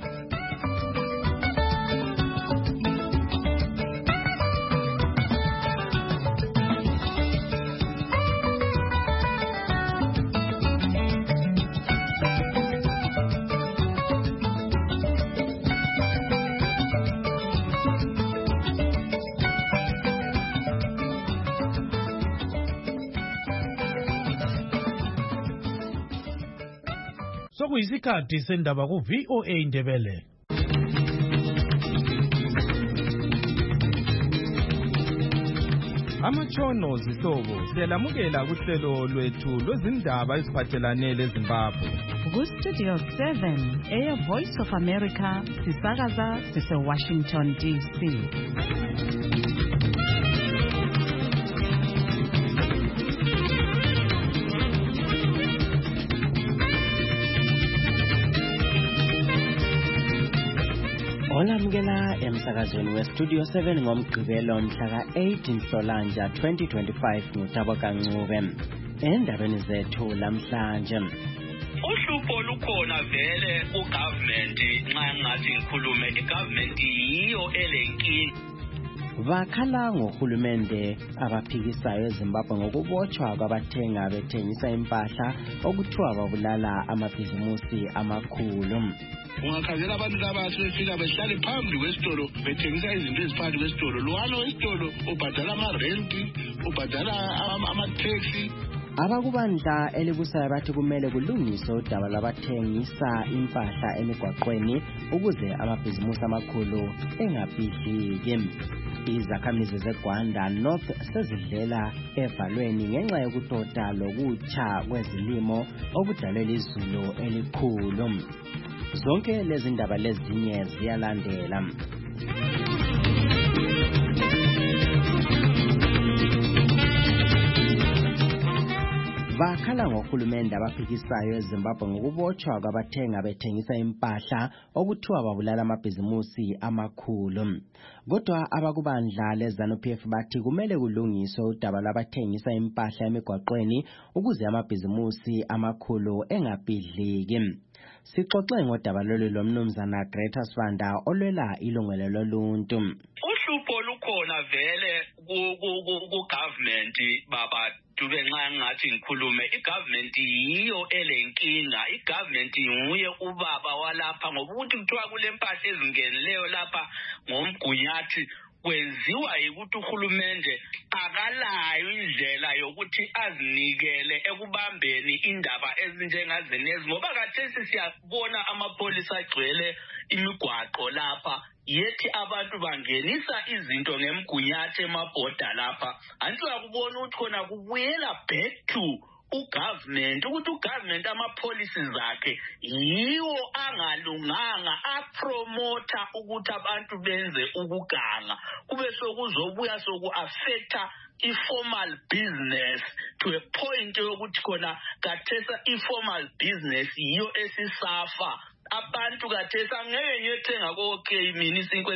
Sokuyisikhathi sendaba ku VOA Indebele. Amatshono zihlobo siyalamukela kuhlelo lwethu lwezindaba eziphathelane leZimbabwe. Ku-Studio 7 Air Voice of America sisakaza sise-Washington DC. Olamukela emsakazweni we-Studio 7 ngomgqibelo mhla ka-8 Nhlolanja 2025 nguThabo Kancube. Endabeni zethu lamhlanje. Uhlupho lukhona vele ku-government nxa ngathi ngikhulume i-government yiyo elenkinga. Vakhala ngohulumende abaphikisayo eZimbabwe ngokubotshwa kwabathenga bethengisa impahla okuthiwa babulala amabhizimusi amakhulu. Ungakhangela abantu labathi befika behlale phambili kwesitolo bethengisa izinto eziphakathi kwesitolo. Lowana wesitolo ubhadala amarenti, ubhadala ama-taxi. Abakubandla elibusayo bathi kumele kulungiswe udaba lwabathengisa impahla emigwaqweni ukuze amabhizimusi amakhulu engabhidliki. Izakhamizi zeGwanda North sezidlela evalweni ngenxa yokutota lokutsha kwezilimo okudalela izulu elikhulu. Zonke lezi ndaba lezinye ziyalandela. Vakhala ngohulumende abaphikisayo eZimbabwe ngokubotshwa kwabathenga bethengisa impahla okuthiwa babulala amabhizimusi amakhulu. Kodwa abakubandla leZANU-PF bathi kumele kulungiswe udaba lwabathengisa impahla emigwaqweni ukuze amabhizimusi amakhulu engabhidliki. Sixoxe ngodaba lolu lomnumzana Greta Swanda olwela ilungelo loluntu. Uhlupho lukhona vele ku-government baba dube nxa ngathi ngikhulume i-government yiyo elenkinga. I-government nguye ubaba walapha ngoba ukuthi kuthiwa kule mpahla ezingenileyo lapha ngomgunyathi kwenziwa yikuthi uhulumende akalayo indlela yokuthi azinikele ekubambeni indaba ezinjengazenezi ngoba khathesi siyabona amapholisa agcwele imigwaqo lapha yethi abantu bangenisa izinto ngemgunyathi emabhoda lapha. Anti uyakubona ukuthi khona kubuyela back to ugovernment ukuthi ugovernment amapolicies zakhe yiwo angalunganga apromota ukuthi abantu benze ukuganga kube sokuzobuya soku-affecta i-formal business to a point yokuthi khona kathesa i-formal business yiyo esisafa. Abantu kathesi angeke ngiyothenga ko-okay mina isinkwa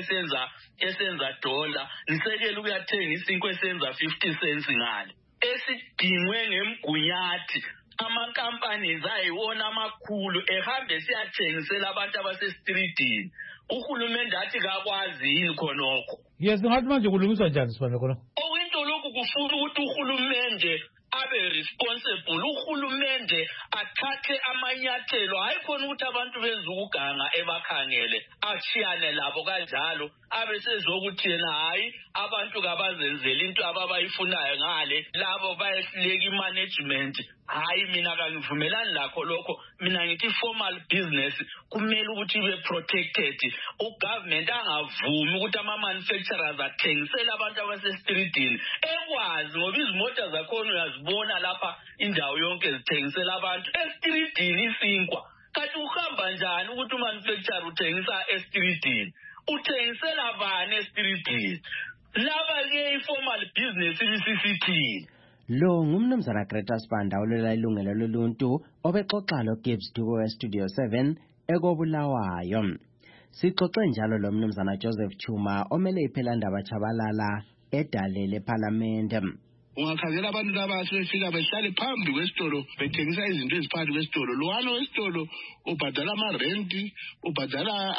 esenza $1 ngisekele ukuyathenga isinkwa esenza 50 cents ngale esidingwe ngemgunyathi. Ama-companies ayiwona amakhulu ehambe siyathengisela abantu abasestreetini. Uhulumende athi kakwazi yini khonokho? Yes, ngathi manje kulungiswa njani sibane khonokho? Okwinto lokhu kufuna ukuthi uhulumende abe responsible. Uhulumende athathe amanyathelo hayi khona ukuthi abantu benze ukuganga ebakhangele achiyane labo kanjalo abe sezokuthi yena hayi abantu kabazenzele into ababayifunayo ngale labo bayehluleka imanagement. Hayi mina kangivumelani lakho lokho. Mina ngithi formal business kumele ukuthi ibe protected. Ugovernment angavumi ukuthi ama-manufacturers athengisele abantu abasestreetini ekwazi ngoba izimota zakhona uyazibona lapha indawo yonke zithengisela abantu estreetini isinkwa. Kanti uhamba njani ukuthi umanufacturer uthengisa estreetini? Uthengisela bani estreetini? laba-ke i-formal business ibisisithini. Lo ngumnumzana Greta Spanda olela ilungelo loluntu obexoxa lo Gibbs Duko we-Studio 7 ekobulawayo. Sixoxe njalo lo mnumzana Joseph Chuma omele iphelandaba Chabalala edale leParliament. Ungakhangela abantu laba sebefika behlale phambi kwesitolo bethengisa izinto eziphakathi kwesitolo. Lowana wesitolo ubhadala amarenti, ubhadala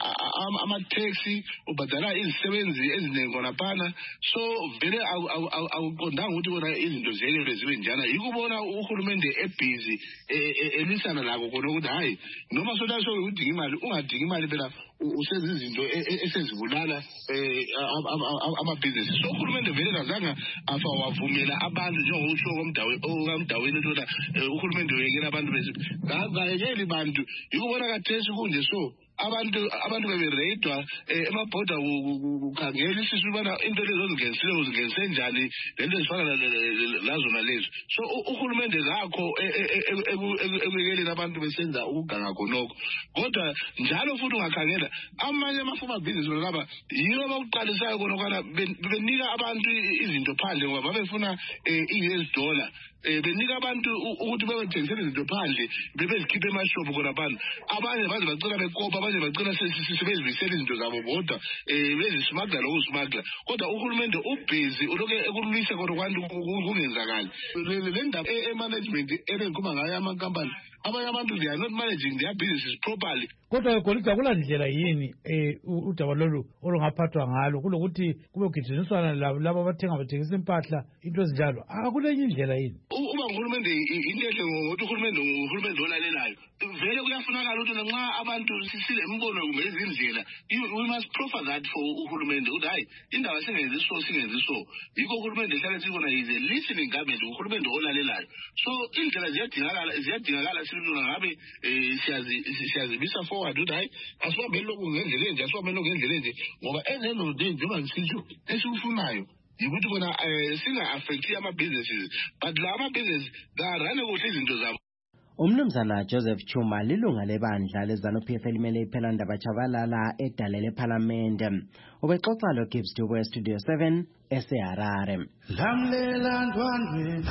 ama-taxi, ubhadala izisebenzi eziningi khonaphana. So vele awuqondanga ukuthi kona izinto ziyekele zibe njana. Yikubona uhulumende ebhizi elisana lako khona ukuthi hayi noma solasho udinga imali ungadinga imali phela usenza izinto esezibulala amabhizinisi. So uhulumende vele kazange afa wavumela abantu njengokusho komdaweni lona uhulumende uyekela abantu bese ngayekeli bantu yikubona kathesi kunje so abantu beberedwa emabhoda kukhangela isisu ubana into lezo zingenise njani lento ezifana lazona lezo. So uhulumende zakho ekuyekeleni abantu besenza ukuganga khonokho. Kodwa njalo futhi ungakhangela amanye ama-formal business laba yibo abakuqalisayo khonokwana benika abantu izinto phandle ngoba babefuna $US. Benika abantu ukuthi bebethengisele izinto phandle bebezikhiphe emashopu khonaphana. Abanye baze bacela bekopa, abanye bacela sebezibisela izinto zabo bodwa bezismagla lokusmagla. Kodwa uhulumende ubhizi uloke ekulwisa kodwa kwantu kungenzakali. Le ndaba e-management ebengikhuluma ngayo amankampani abanye abantu they are not managing their businesses properly. Kodwa Golida kula ndlela yini udaba lolu olungaphathwa ngalo kulokuthi kube kugijiniswana labo abathenga bathengisa impahla into ezinjalo akulenye indlela yini? Uba uhulumende into ehle ngokuthi uhulumende olalelayo vele kuyafunakala ukuthi nxa abantu sisile imbono kumbe izindlela we must proffer that for uhulumende ukuthi hayi indaba singenzi so yikho uhulumende ehlale sibona is a listening government uhulumende olalelayo. So indlela ziyadingakala sibona ngabe siyazibisa forward ukuthi hayi asiwabeli lokhu ngendlela enje asiwabeli lokhu ngendlela enje ngoba eneno day njengoba ngisitsho esikufunayo yikuthi kona singa-affecti ama-businesses but la ama-business karane kuhle izinto zabo. Umnumzana Joseph Chuma lilunga lebandla leZANU-PF elimele iphelandaba Chabalala edale leParliament. Ubexoxa lo Gibbs Duko we-Studio 7 eseHarare. Lamlela ndwandwe,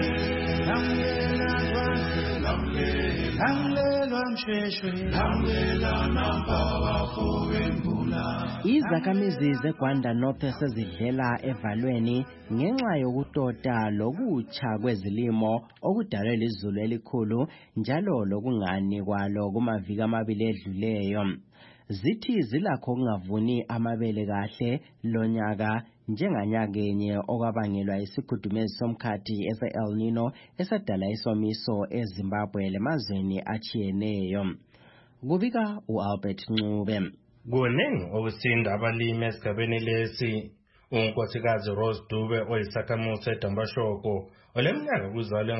lamlela ndwandwe, lamlela msheshwe, lamlela namba wafowembula. Izakhamizi zeGwanda North sezidlela evalweni ngenxa yokutota lokutsha kwezilimo okudalwe lizulu elikhulu njalo lokungani kwalo kumaviki amabili edluleyo. Zithi zilakho ukungavuni amabele kahle lonyaka njenganyakenye okwabangelwa isikhudumezi somkhathi ese-El Nino esadala isomiso eZimbabwe lemazweni achiyeneyo. Kubika uAlbert Ncube. Kuningi okusinda abalimi esigabeni lesi. Unkosikazi Rose Dube oyisakhamuzi eDambashoko oleminyaka kuzalwe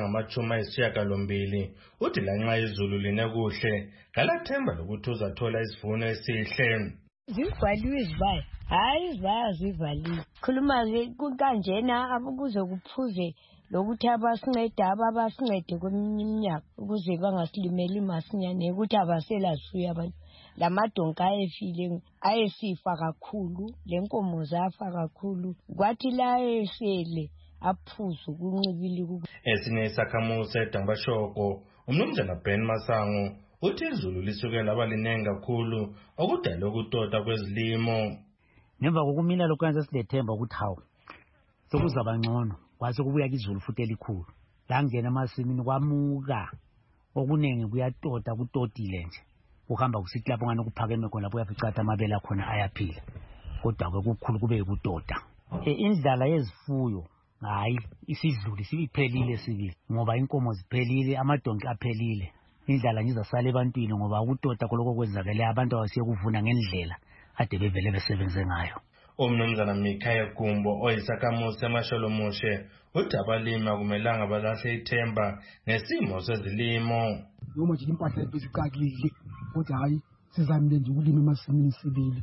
ngama-80 uthi lanxa izulu line kuhle kalathemba lokuthi uzathola isivuno esihle. Zivaliwe izibaya, hayi izibaya zivaliwe. Khuluma kanjena ukuze kuphuze lokuthi abasinceda abasincede kweminye iminyaka ukuze bangasilimeli masinyane ukuthi abaselazifuyo abantu. Lamadonka ayefile ayesifa kakhulu lenkomo zafa kakhulu kwathi la esele aphuzu kuncibili. Esinye isakhamuzi eDambashoko umnumzana Ben Masango uthi izulu lisuke laba linengi kakhulu okudala ukutota kwezilimo. Ngemva kokumina lokwenza silethemba ukuthi hawu sokuzaba ngcono kwase kubuya izulu futhi elikhulu la ngena emasimini kwamuka okunengi kuyatota kutotile nje ukuhamba kusithi lapho ngane kuphakeme khona lapho uyaficatha amabele akhona ayaphila kodwa kwekukhulu kube yikutota. Indlala yezifuyo hayi isidluli sibiphelile sibili ngoba inkomo ziphelile amadonki aphelile. Indlala nje izasala ebantwini ngoba ukutota koloko kwenzakele abantu abasiye kuvuna ngendlela ade bevele besebenze ngayo. Umnumzana Mikhaya Gumbo oyisakhamuzi eMasholomushe uthi abalimi akumelanga balahle ithemba nesimo sezilimo. Noma nje impahla ebizicakile kodwa hayi sizamile nje ukulima emasimini sibili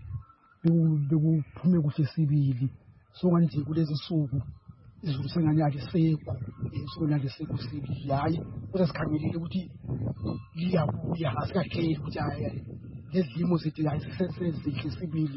bekuphume kuhle sibili so nganje kulezi suku izulu senganyali sekho isona lesekho sibili hayi kodwa sikhangelile ukuthi liyabuya asikahleli ukuthi hayi lezilimo zethu hayi sezihle sibili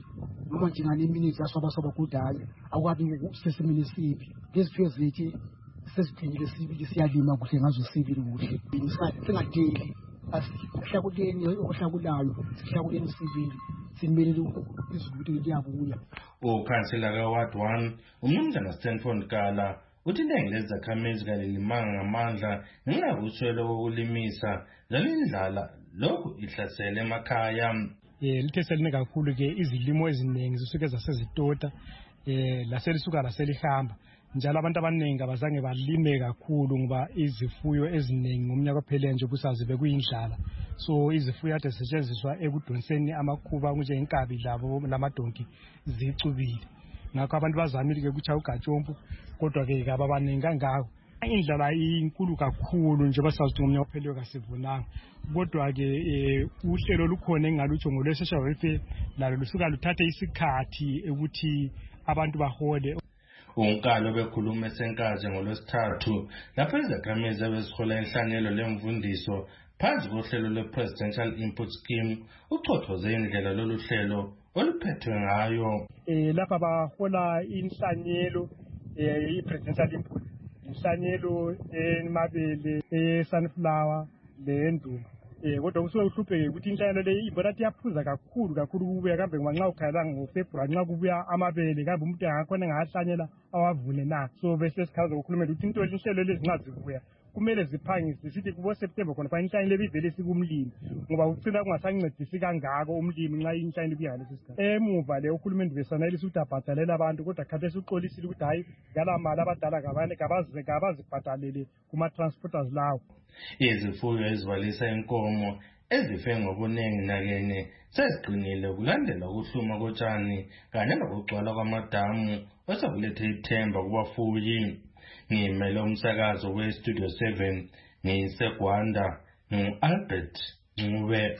noma njenganeminye ziyaswabaswaba kudala akwabi sesimeni esibi ngeziphiwo zethu sesiphinile sibili siyalima kuhle ngazo sibili kuhle singadeli asihlakuleni okuhlakulayo sihlakuleni sibili simelele izulu ukuthi liyabuya. Ukhansela kaWard 1 umnumzana Stanford Kala uthi iningi lezakhamizi kalilimanga ngamandla ngenxa yokuswela kokulimisa njalo indlala lokhu ihlasele emakhaya. Litheseline kakhulu ke izilimo eziningi zisuke zasezitota laselisuka laselihamba njalo abantu abaningi abazange balime kakhulu ngoba izifuyo eziningi ngomnyaka ophele nje kusazi bekuyindlala so izifuyo ade zisetshenziswa ekudonseni amakhuba kunjengenkabi labo lamadonki zicubile ngakho abantu bazamile ke ukuthi awugatshompu kodwa ke abaningi kangako indlala inkulu kakhulu njengoba sazi ngomnyaka ophele kasivunanga kodwa ke uhlelo lukhona engalutsho ngolwesocial welfare lalo lusuka luthathe isikhathi ukuthi abantu bahole. Unkalo bekhuluma esenkazi ngolwesithathu lapho izakhamizi ebezihola inhlanyelo lemvundiso phansi kohlelo lwe-Presidential Input Scheme uchothoze indlela lolu hlelo oluphethwe ngayo. Lapha bahola inhlanyelo i-Presidential Input inhlanyelo emabele e-sunflower lenduma kodwa kusuke uhlupheke ukuthi inhlanyelo le ibona iyaphuza kakhulu kubuya kambe ngoba nxa ukhala ngoFebruary nxa kubuya amabele kambe umuntu angakhona engahlanyela awavune na so bese sikhaza ukukhulumela ukuthi into inhlelo lezi nxa zibuya kumele ziphangise sithi kubo September khona fa inhlanyelo lebivele sikumlimi ngoba ucina kungasancedisi kangako umlimi nxa inhlanyelo ibuya lesi sikhathi. Emuva le uhulumende besanele ukuthi abhadalela abantu kodwa khathesi uxolisile ukuthi hayi ngala mali abadala kabazibhadalele kuma-transporters lawo. Izifuyo ezibalisa inkomo ezife ngobuningi nakene seziqinile kulandela ukuhluma kotshani kanye nokugcwala kwamadamu osekulethe ithemba kubafuyi. Ngimele umsakazo we-Studio 7 ngiseGwanda ngu-Albert Ncube.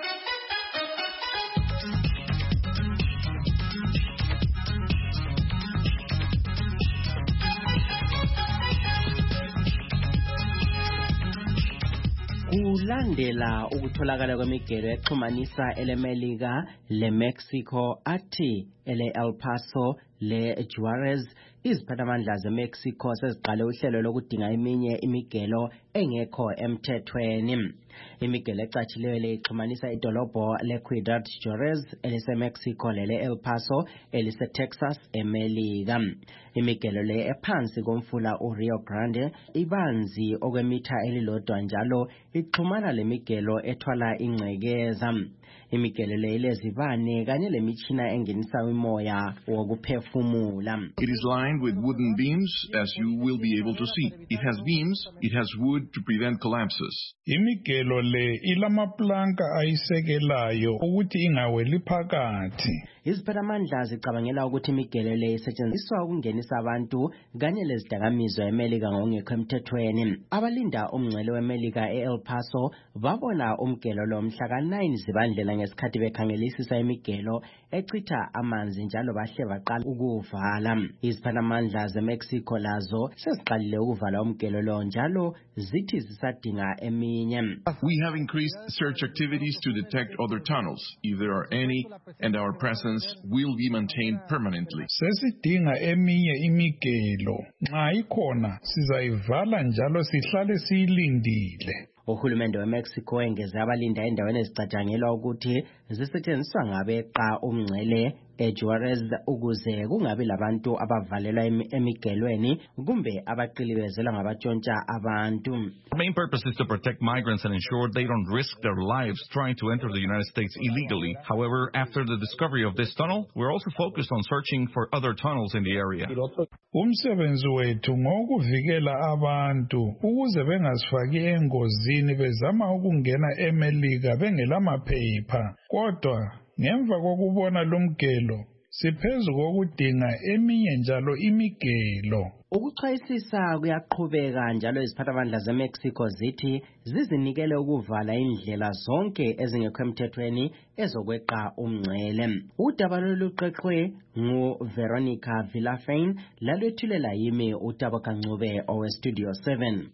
Kulandela ukutholakala kwemigelo exhumanisa eleMelika leMexico athi ele-El Paso le-Juarez iziphathamandla zeMexico seziqale uhlelo lokudinga eminye imigelo engekho emthethweni. Imigelo ecatshileyo le ixhumanisa idolobho leCiudad Juarez eliseMexico lele-El Paso eliseTexas eMelika. Imigelo le ephansi komfula uRio Grande ibanzi okwemitha elilodwa njalo ixhumana lemigelo ethwala ingcekeza. Imigelo le ilezibane kanye lemitshina engenisa umoya wokuphefumula. It is lined with wooden beams, as you will be able to see. It has beams, it has wood to prevent collapses. Imigelo le ilamaplanka ayisekelayo ukuthi ingaweli phakathi. Iziphathamandla zicabangela ukuthi imigelo le isetshenziswa ukungenisa abantu kanye lezidakamizwa eMelika ngokungekho emthethweni. Abalinda umngcele weMelika e-El Paso babona umgelo lo mhla ka-9 Zibandlela ngesikhathi bekhangelisisa imigelo echitha amanzi njalo bahle baqala ukuvala. Iziphathamandla zeMexico lazo seziqalile ukuvala umgelo lo njalo zithi zisadinga eminye. We have increased search activities to detect other tunnels, if there are any, and our presence will be maintained permanently. Sesidinga eminye imigelo. Nxa ikhona sizayivala njalo sihlale siyilindile. Uhulumende weMexico engeze abalinda endaweni ezicatshangelwa ukuthi zisetshenziswa ngabeqa umngcele eJuarez ukuze kungabi labantu abavalelwa emigelweni kumbe abaqilibezelwa ngabatshontsha abantu. Our main purpose is to protect migrants and ensure they don't risk their lives trying to enter the United States illegally. However, after the discovery of this tunnel, we're also focused on searching for other tunnels in the area. Umsebenzi wethu ngokuvikela abantu ukuze bengazifaki engozini bezama ukungena eMelika bengelamaphepha. Kodwa ngemva kokubona lumgelo siphezu kokudinga eminye njalo imigelo. Ukuchwayisisa kuyaqhubeka njalo iziphathamandla zeMexico zithi zizinikele ukuvala indlela zonke ezingekho emthethweni ezokweqa umngcele. Udaba loluqeqwe nguVeronica Villafain lalwethulela yimi uTabaka Ncube oweStudio 7.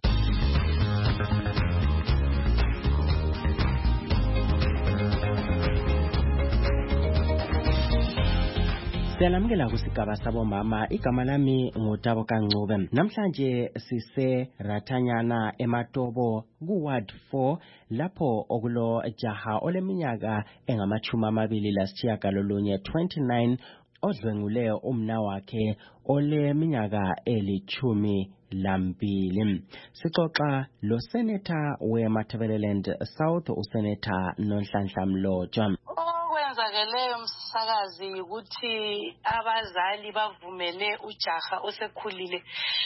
Siyalamukela kusigaba sabomama, igama lami nguTabo Kancube. Namhlanje sise Rathanyana eMatobo ku-Ward 4 lapho okulo jaha oleminyaka engama-29 odlwengule umna wakhe oleminyaka eli-12. Sixoxa lo Senator weMatabeleland South, uSenator Nonhlanhla Mlotshwa. Okwenzakeleyo msakazi ukuthi abazali bavumele ujaha osekhulile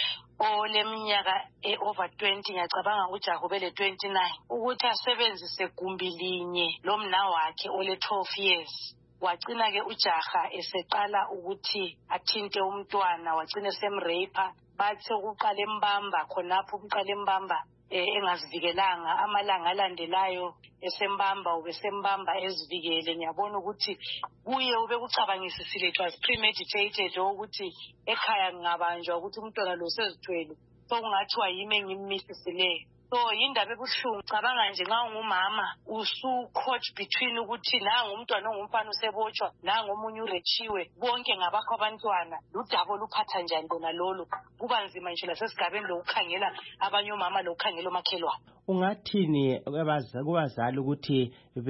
oleminyaka over 20, ngiyacabanga ujaha ubele 29, ukuthi asebenzise gumbi linye lomna wakhe ole 12 years. Wagcina ke ujaha eseqala ukuthi athinte umntwana, wagcina semrape. Bathi ukuqala embamba khonapho, ukuqala embamba engazivikelanga, amalanga alandelayo esembamba ubesembamba ezivikele. Ngiyabona ukuthi kuye ube kucabangisisile, it was premeditated, ukuthi ekhaya ngabanjwa ukuthi umntwana lo sezithwele, so kungathiwa yimi engimmisisileyo. So yindaba ebuhlungu. Cabanga nje nxa ungumama usu-coach between ukuthi nangu umntwana ongumfana usebotshwa, nangu omunye urechiwe, bonke ngabakho abantwana. Ludaba luphatha njani lona lolo? Kuba nzima nje lasesigabeni lokukhangela abanye omama lokukhangela omakhelwane. Ungathini kubazali ukuthi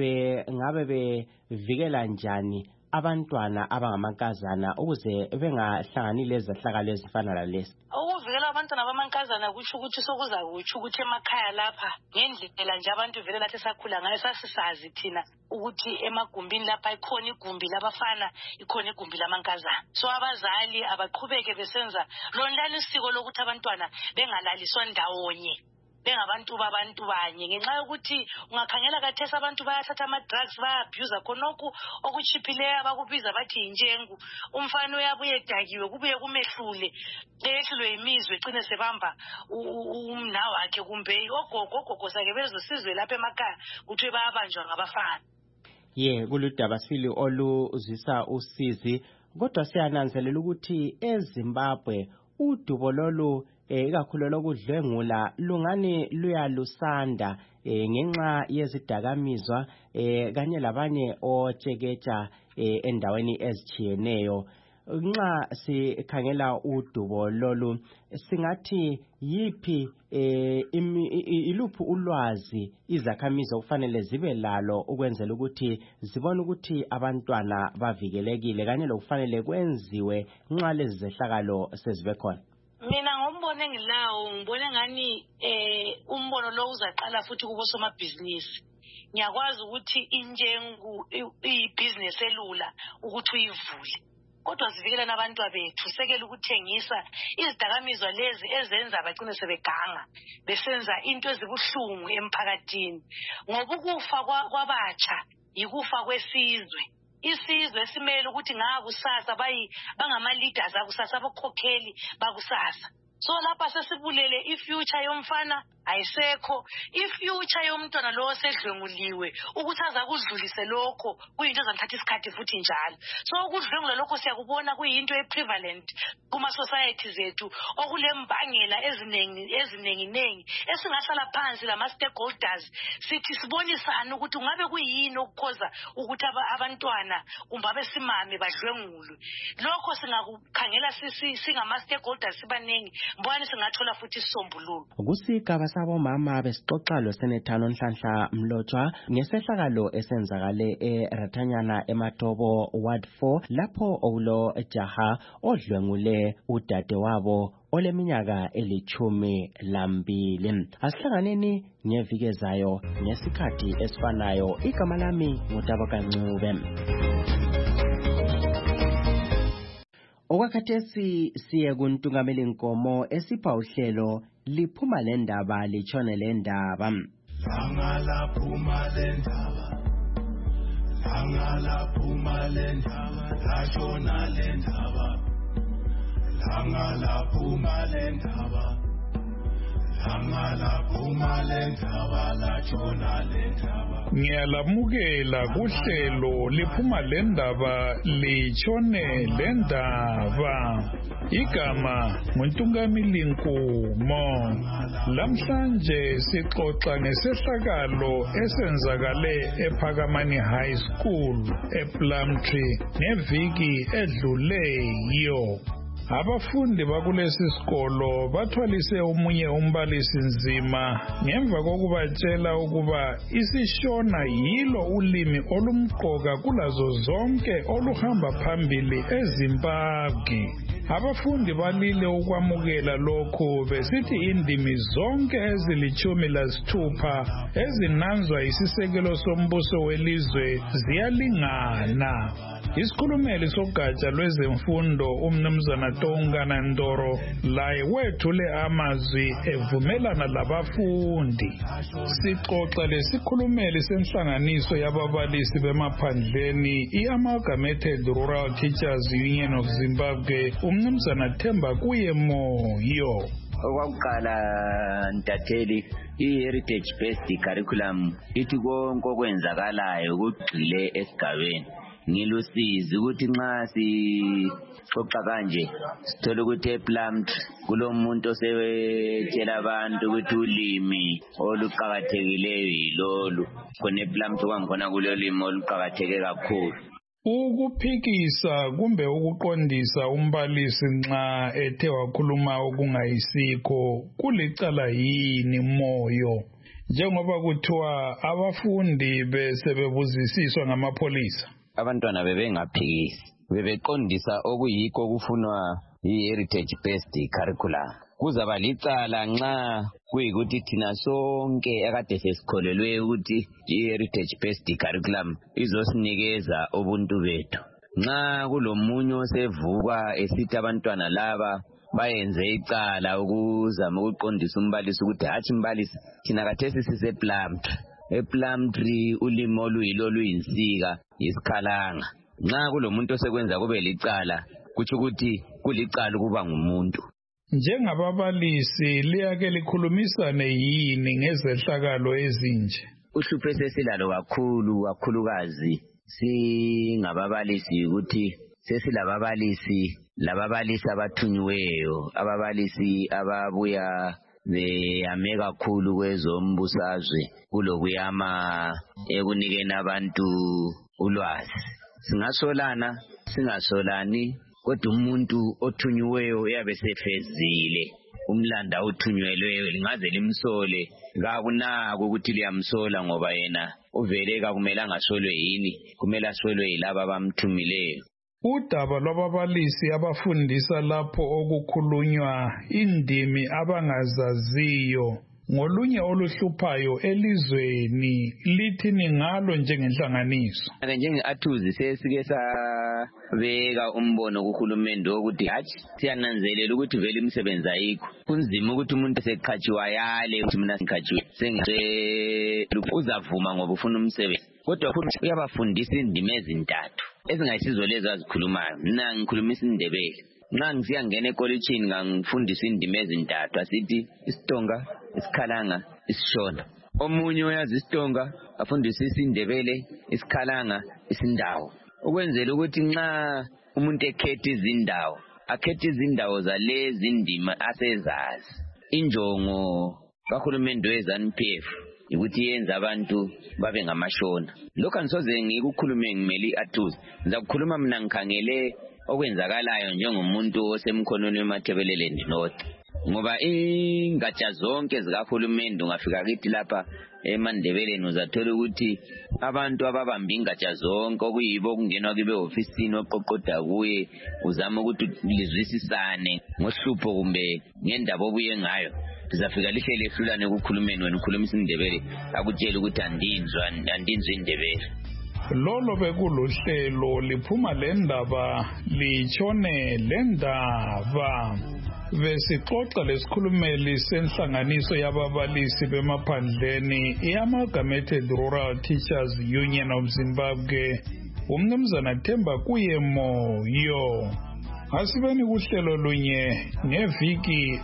ngabe bevikela njani abantwana abangamankazana ukuze bengahlangani lezehlakalo ezifana lalezi? Ukuvikela abantwana bamankazana kutsho ukuthi sokuzakutsho ukuthi emakhaya lapha ngendlela nje abantu vele lathi sakhula ngayo sasisazi thina ukuthi emagumbini lapha ikhona igumbi labafana, ikhona igumbi lamankazana. So abazali abaqhubeke besenza lonlana isiko lokuthi abantwana bengalaliswa ndawonye, bengabantu babantu banye, ngenxa yokuthi ungakhangela kathesi abantu bayathatha ama-drugs, baya-abuse khonokhu okuchiphileyo abakubiza bathi yinjengu. Umfana uyabuye edakiwe, kubuye kumehlule, ehlulwe yimizwe, ecine sebamba umna wakhe, kumbe ogogo sake bezosizwe lapha emakhaya kuthiwe bayabanjwa ngabafana. Kuludaba sifili oluzisa usizi, kodwa siyananzelela ukuthi eZimbabwe udubo lolu ikakhulu lokudlwengula lungani luyalusanda ngenxa yezidakamizwa kanye labanye otsheketsha endaweni ezitshiyeneyo. Nxa sikhangela udubo lolu, singathi yiphi iluphi ulwazi izakhamizi okufanele zibe lalo ukwenzela ukuthi zibone ukuthi abantwana bavikelekile kanye lokufanele kwenziwe nxa lezi zehlakalo sezibe khona? Mina ngombono engilawo ngibone ngani umbono lo uzaqala futhi kubosomabhizinisi. Ngiyakwazi ukuthi injengu ibusiness elula ukuthi uyivule, kodwa sivikele nabantu bethu, sekele ukuthengisa izidakamizwa lezi ezenza bagcine sebeganga besenza into ezibuhlungu emphakathini. Ngoba ukufa kwabatsha yikufa kwesizwe. Isizwe esimele ukuthi ngakusasa bangama-leaders akusasa, abakhokheli bakusasa. So lapha sesibulele ifuture yomfana ayisekho, ifuture yomntwana lo osedlwenguliwe ukuthi azakudlulise lokho kuyinto ezathatha isikhathi futhi njalo. So ukudlwengula lokho siyakubona kuyinto eprevalent kuma-society zethu, okulembangela eziningi esingahlala phansi lama-stakeholders sithi sibonisane ukuthi ungabe kuyini okukhoza ukuthi abantwana kumbe abesimame badlwengulwe. Lokho singakukhangela singama-stakeholders sibaningi, mbona singathola futhi isisombululo. Kusigaba sabomama besixoxa lo Senator Nonhlanhla Mlotshwa ngesehlakalo esenzakale eRathanyana eMatobo Ward 4 lapho okulo jaha odlwengule udade wabo oleminyaka eli-12. Asihlanganeni ngeviki ezayo ngesikhathi esifanayo. Igama lami nguTabo Kancube. Okwakhathesi siye kuntungameli Nkomo esipha uhlelo liphuma lendaba litshone lendaba. Langala phuma lendaba, langala phuma lendaba, lashona lendaba. Langala phuma lendaba, langala phuma lendaba, lashona lendaba. Ngiyalamukela kuhlelo liphuma lendaba litshone lendaba. Igama nguNtungamili Nkumo. Lamhlanje sixoxa ngesehlakalo esenzakale ePhakamani High School ePlumtree ngeviki edluleyo. Abafundi bakulesi sikolo bathwalise omunye umbalisi nzima ngemva kokubatshela ukuba isiShona yilo ulimi olumqoka kulazo zonke oluhamba phambili eZimbabwe. Abafundi balile ukwamukela lokho besithi indimi zonke ezili-16 ezinanzwa isisekelo sombuso welizwe ziyalingana. Isikhulumeli sogatsha lwezemfundo umnumzana Tongana Ndoro laye wethule amazwi evumelana labafundi. Sixoxa lesikhulumeli senhlanganiso yababalisi bemaphandleni i-Amalgamated Rural Teachers Union of Zimbabwe umnumzana Themba Kuyemoyo. Okokuqala ntatheli i-heritage based curriculum ithi konke okwenzakalayo kugxile esigabeni. Ngilusizi ukuthi nxa sixoxa kanje sithola ukuthi ePlumtree kulomuntu osebetshela abantu ukuthi ulimi oluqakathekileyo yilolu. Khona ePlumtree kwangikhona kulolimi oluqakatheke kakhulu. Ukuphikisa kumbe ukuqondisa umbalisi nxa ethe wakhuluma okungayisikho kulicala yini Moyo? Njengoba kuthiwa abafundi besebebuzisiswa ngamapolisa. Abantwana bebengaphikisi, bebeqondisa okuyikho kufunwa i-heritage based curriculum. Kuzaba licala nxa kuyikuthi thina sonke akade sesikholelwe ukuthi i-heritage based curriculum izosinikeza ubuntu bethu. Nxa kulomunye osevuka esithi abantwana laba bayenze icala ukuzama ukuqondisa umbalisi ukuthi hatshi mbalisi thina khathesi sisePlumtree. ePlumtree ulimi oluyilo luyinsika isikhalanga. Nxa kulomuntu osekwenza kube licala kutsho ukuthi kulicala ukuba ngumuntu. Njengababalisi liyake likhulumisane yini ngezehlakalo ezinje? Uhlupho esesilalo kakhulukazi singababalisi ukuthi sesilababalisi abathunyiweyo, ababalisi ababuya beyame kakhulu kwezombusazwe kulokuyama ekunikeni abantu ulwazi. Singasolana singasolani kodwa umuntu othunyiweyo uyabe sefezile umlanda othunyelweyo lingaze limsole kakunako ukuthi liyamsola ngoba yena uvele kakumele angasolwe yini, kumele asolwe yilabo abamthumileyo. Udaba lwababalisi abafundisa lapho okukhulunywa indimi abangazaziyo ngolunye oluhluphayo elizweni lithini ngalo njengenhlanganiso? Njenge-Athuzi sesike sabeka umbono kuhulumende wokuthi hatshi siyananzelela ukuthi vele imisebenzi ayikho. Kunzima ukuthi umuntu eseqhatshiwe ayale ukuthi mina siqhatshiwe uzavuma ngoba ufuna umsebenzi. Kodwa uyabafundisa indimi ezintathu ezingayisizo lezo azikhulumayo. Mina ngikhuluma isiNdebele. Nxa ngisiyangena ekolitshini ngangifundisa indimi ezintathu asithi isiTonga, isikhalanga, isiShona. Omunye uyazi isiTonga afundisa isiNdebele, isikhalanga, isindawo. Ukwenzela ukuthi nxa umuntu ekhetha izindawo akhetha izindawo zalezi indima asezazi. Injongo kahulumende weZANU-PF ukuthi yenza abantu babe ngamashona. Lokho angisoze ngikukhulume ngimeli i-Athuzi. Ngizakukhuluma mina ngikhangele okwenzakalayo njengomuntu osemkhonweni weMatabeleland North. Ngoba ingatsha zonke zikahulumende ungafika kithi lapha eMandebeleni uzathola ukuthi abantu ababamba ingatsha zonke okuyibo okungenwa kube ofisini oqoqoda kuye uzama ukuthi lizwisisane ngohlupho kumbe ngendaba obuye ngayo. Sizafika lihlele ehlulane ukukhulumeni wena ukhuluma isiNdebele akutshela ukuthi andinzwa iNdebele. Lolo bekuluhlelo liphuma lendaba litshone lendaba. Besixoxa lesikhulumeli senhlanganiso yababalisi bemaphandleni i-Amalgamated Rural Teachers Union of Zimbabwe umnumzana Themba Kuyemoyo. Asibeni kuhlelo lunye ngeviki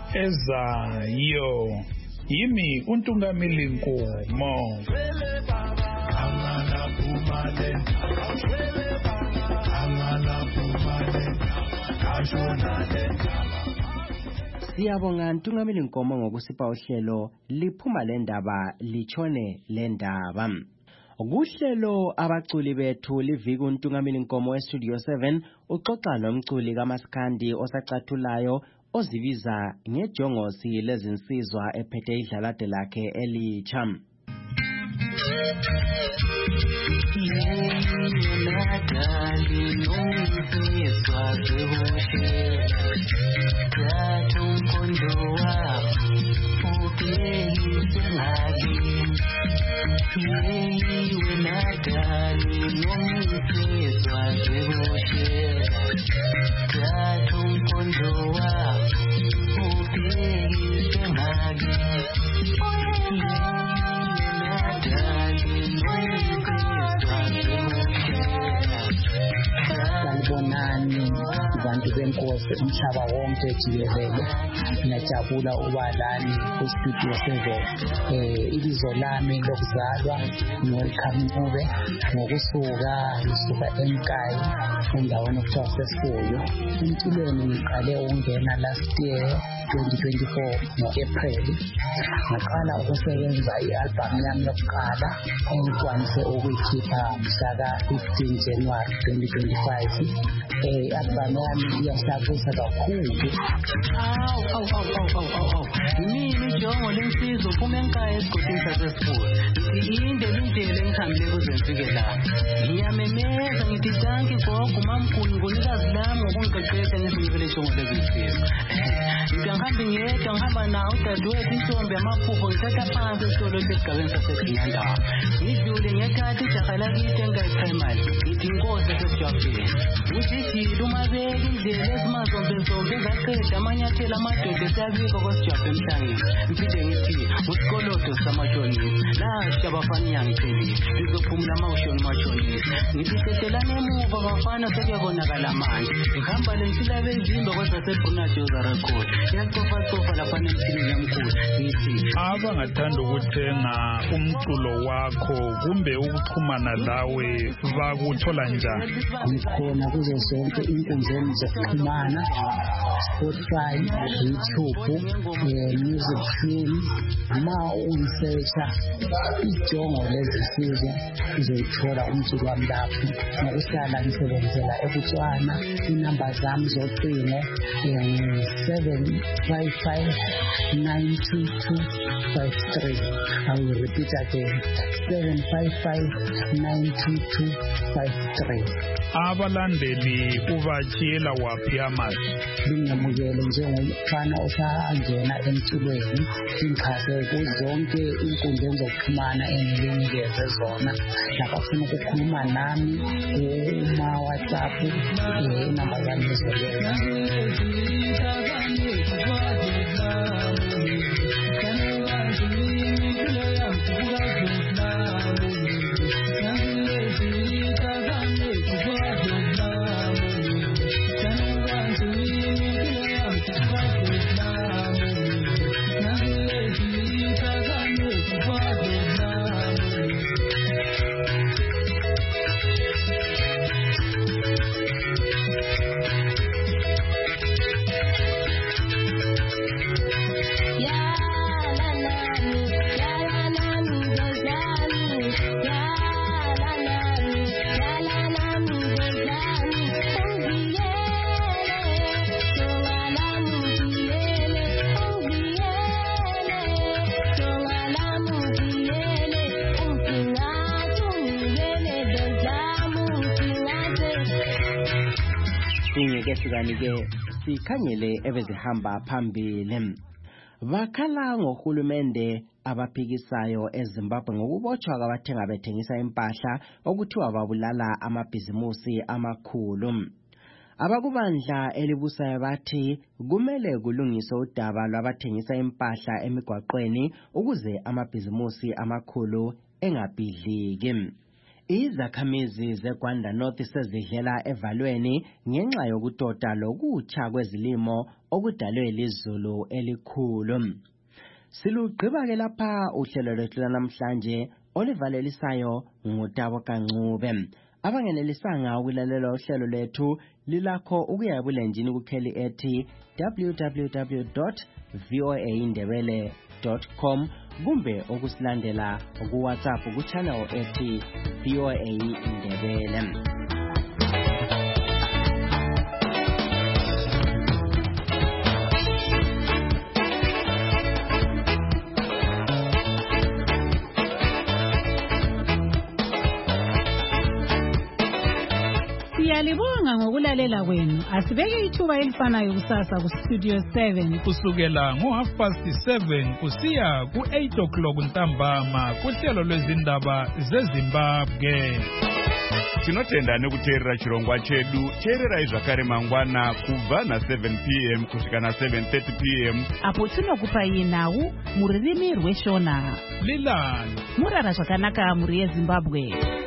ezayo. Yimi uNtungamili Nkumo. Siyabonga Ntungamili Nkomo ngokusipha uhlelo liphuma lendaba lichone lendaba. Kuhlelo abaculi bethu liviki uNtungamili Nkomo eStudio 7 uxoxa nomculi kaMaskandi osacathulayo ozibiza ngejongosi lezinsizwa ephethe idlalade lakhe elitsha. Abantu benkosi umhlaba wonke jikelele ngiyajabula ukuba lani kuStudio 7. Ibizo lami lokuzalwa ngoWelcome Ncube ngisuka eMkayi endaweni okuthiwa seSifuyo. Emculweni ngiqale ukungena last year 2024 ngo-April. Ngaqala ukusebenza i-album yami yokuqala engikwanise ukuyikhipha mhlaka 15 January 2025. I-album yami iyahlabusa kakhulu. Yini ijongo lensizwa uphuma eNkayi esigodini saseSifuyo. Inde indlela engihambile kuze ngifike la. Ngiyamemeza ngithi danki gogo mamkhulu ngonikazi lami ngokungiqeqesha ngezinikele ijongo lezinsizwa. Ngihamba ngiyedwa ngihamba nawo udadewethu intombi yamaphupho ngithatha phansi esitolo esigabeni saseGinyandaba. Ngidlule ngiyathatha ijaha lakithi eNkayi Primary ngithi inkosi esesijwabheni. Uthi ijile umabeka indlela ezimazombezombe engaqeda amanyathelo amadoda esiyabika kwesijwabhe emhlangeni. Ngiphinde ngithi usikolodo samatshonisi lasha abafana iyangiphelile lizophumula amawushoni matshonisi. Ngithi hlehlelani emuva bafana sekuyabonakala manje. Ngihamba lensila bezimba kwasaseBrunajoza Record. Yacofa laphana emthini yamkhulu. Ngithi abangathanda ukuthenga umculo wakho kumbe ukuxhumana lawe bakuthola njani? Ngikhona kuzo zonke inkundleni zokuxhumana, Spotify, YouTube, Music Stream. Ma ungisearcha ijongo lezinsizwa uzoyithola umculo wami lapho. Ngokuhlala ngisebenzela eBotswana. Inamba zami zocingo 755-92253. I will repeat again, 755-92253. Abalandeli ubatshiyela waphi amazwi? Ngiyamukele njengomfana osangena emculweni, ngixhase kuzonke inkundla zokuxhumana enginikeze zona. Labafuna ukukhuluma nami kuma-WhatsApp, inamba zami ngizobeka. Ke sikhangele ebezihamba phambili. Bakhala ngohulumende abaphikisayo eZimbabwe ngokubotshwa kwabathenga bethengisa impahla okuthiwa babulala amabhizimusi amakhulu. Abakubandla elibusayo bathi kumele kulungiswe udaba lwabathengisa impahla emigwaqweni ukuze amabhizimusi amakhulu engabhidliki. Izakhamizi zeGwanda North sezidlela evalweni ngenxa yokutota lokutsha kwezilimo okudalwe lizulu elikhulu. Silugqiba ke lapha uhlelo lwethu namhlanje olivalelisayo nguTabo Kancube. abangenelisanga ukulalela uhlelo lethu lilakho ukuya ebulenjini kukheli ethi www.voaindebele.com kumbe ukusilandela ku WhatsApp ku channel ethi VOA Indebele. Siyalibonga ngokulalela kwenu. Asibeke ithuba elifanayo kusasa ku Studio 7 kusukela ngo7:30 kusiya ku8 ntambama kuhlelo lwezindaba zeZimbabwe. Tinotenda nekuteerera chirongwa chedu. Teererai zvakare mangwana kubva na7 p.m. kusvika na7:30 p.m. apo tinokupai nhau muririmi rweshona. Lilani murara zvakanaka muri yeZimbabwe.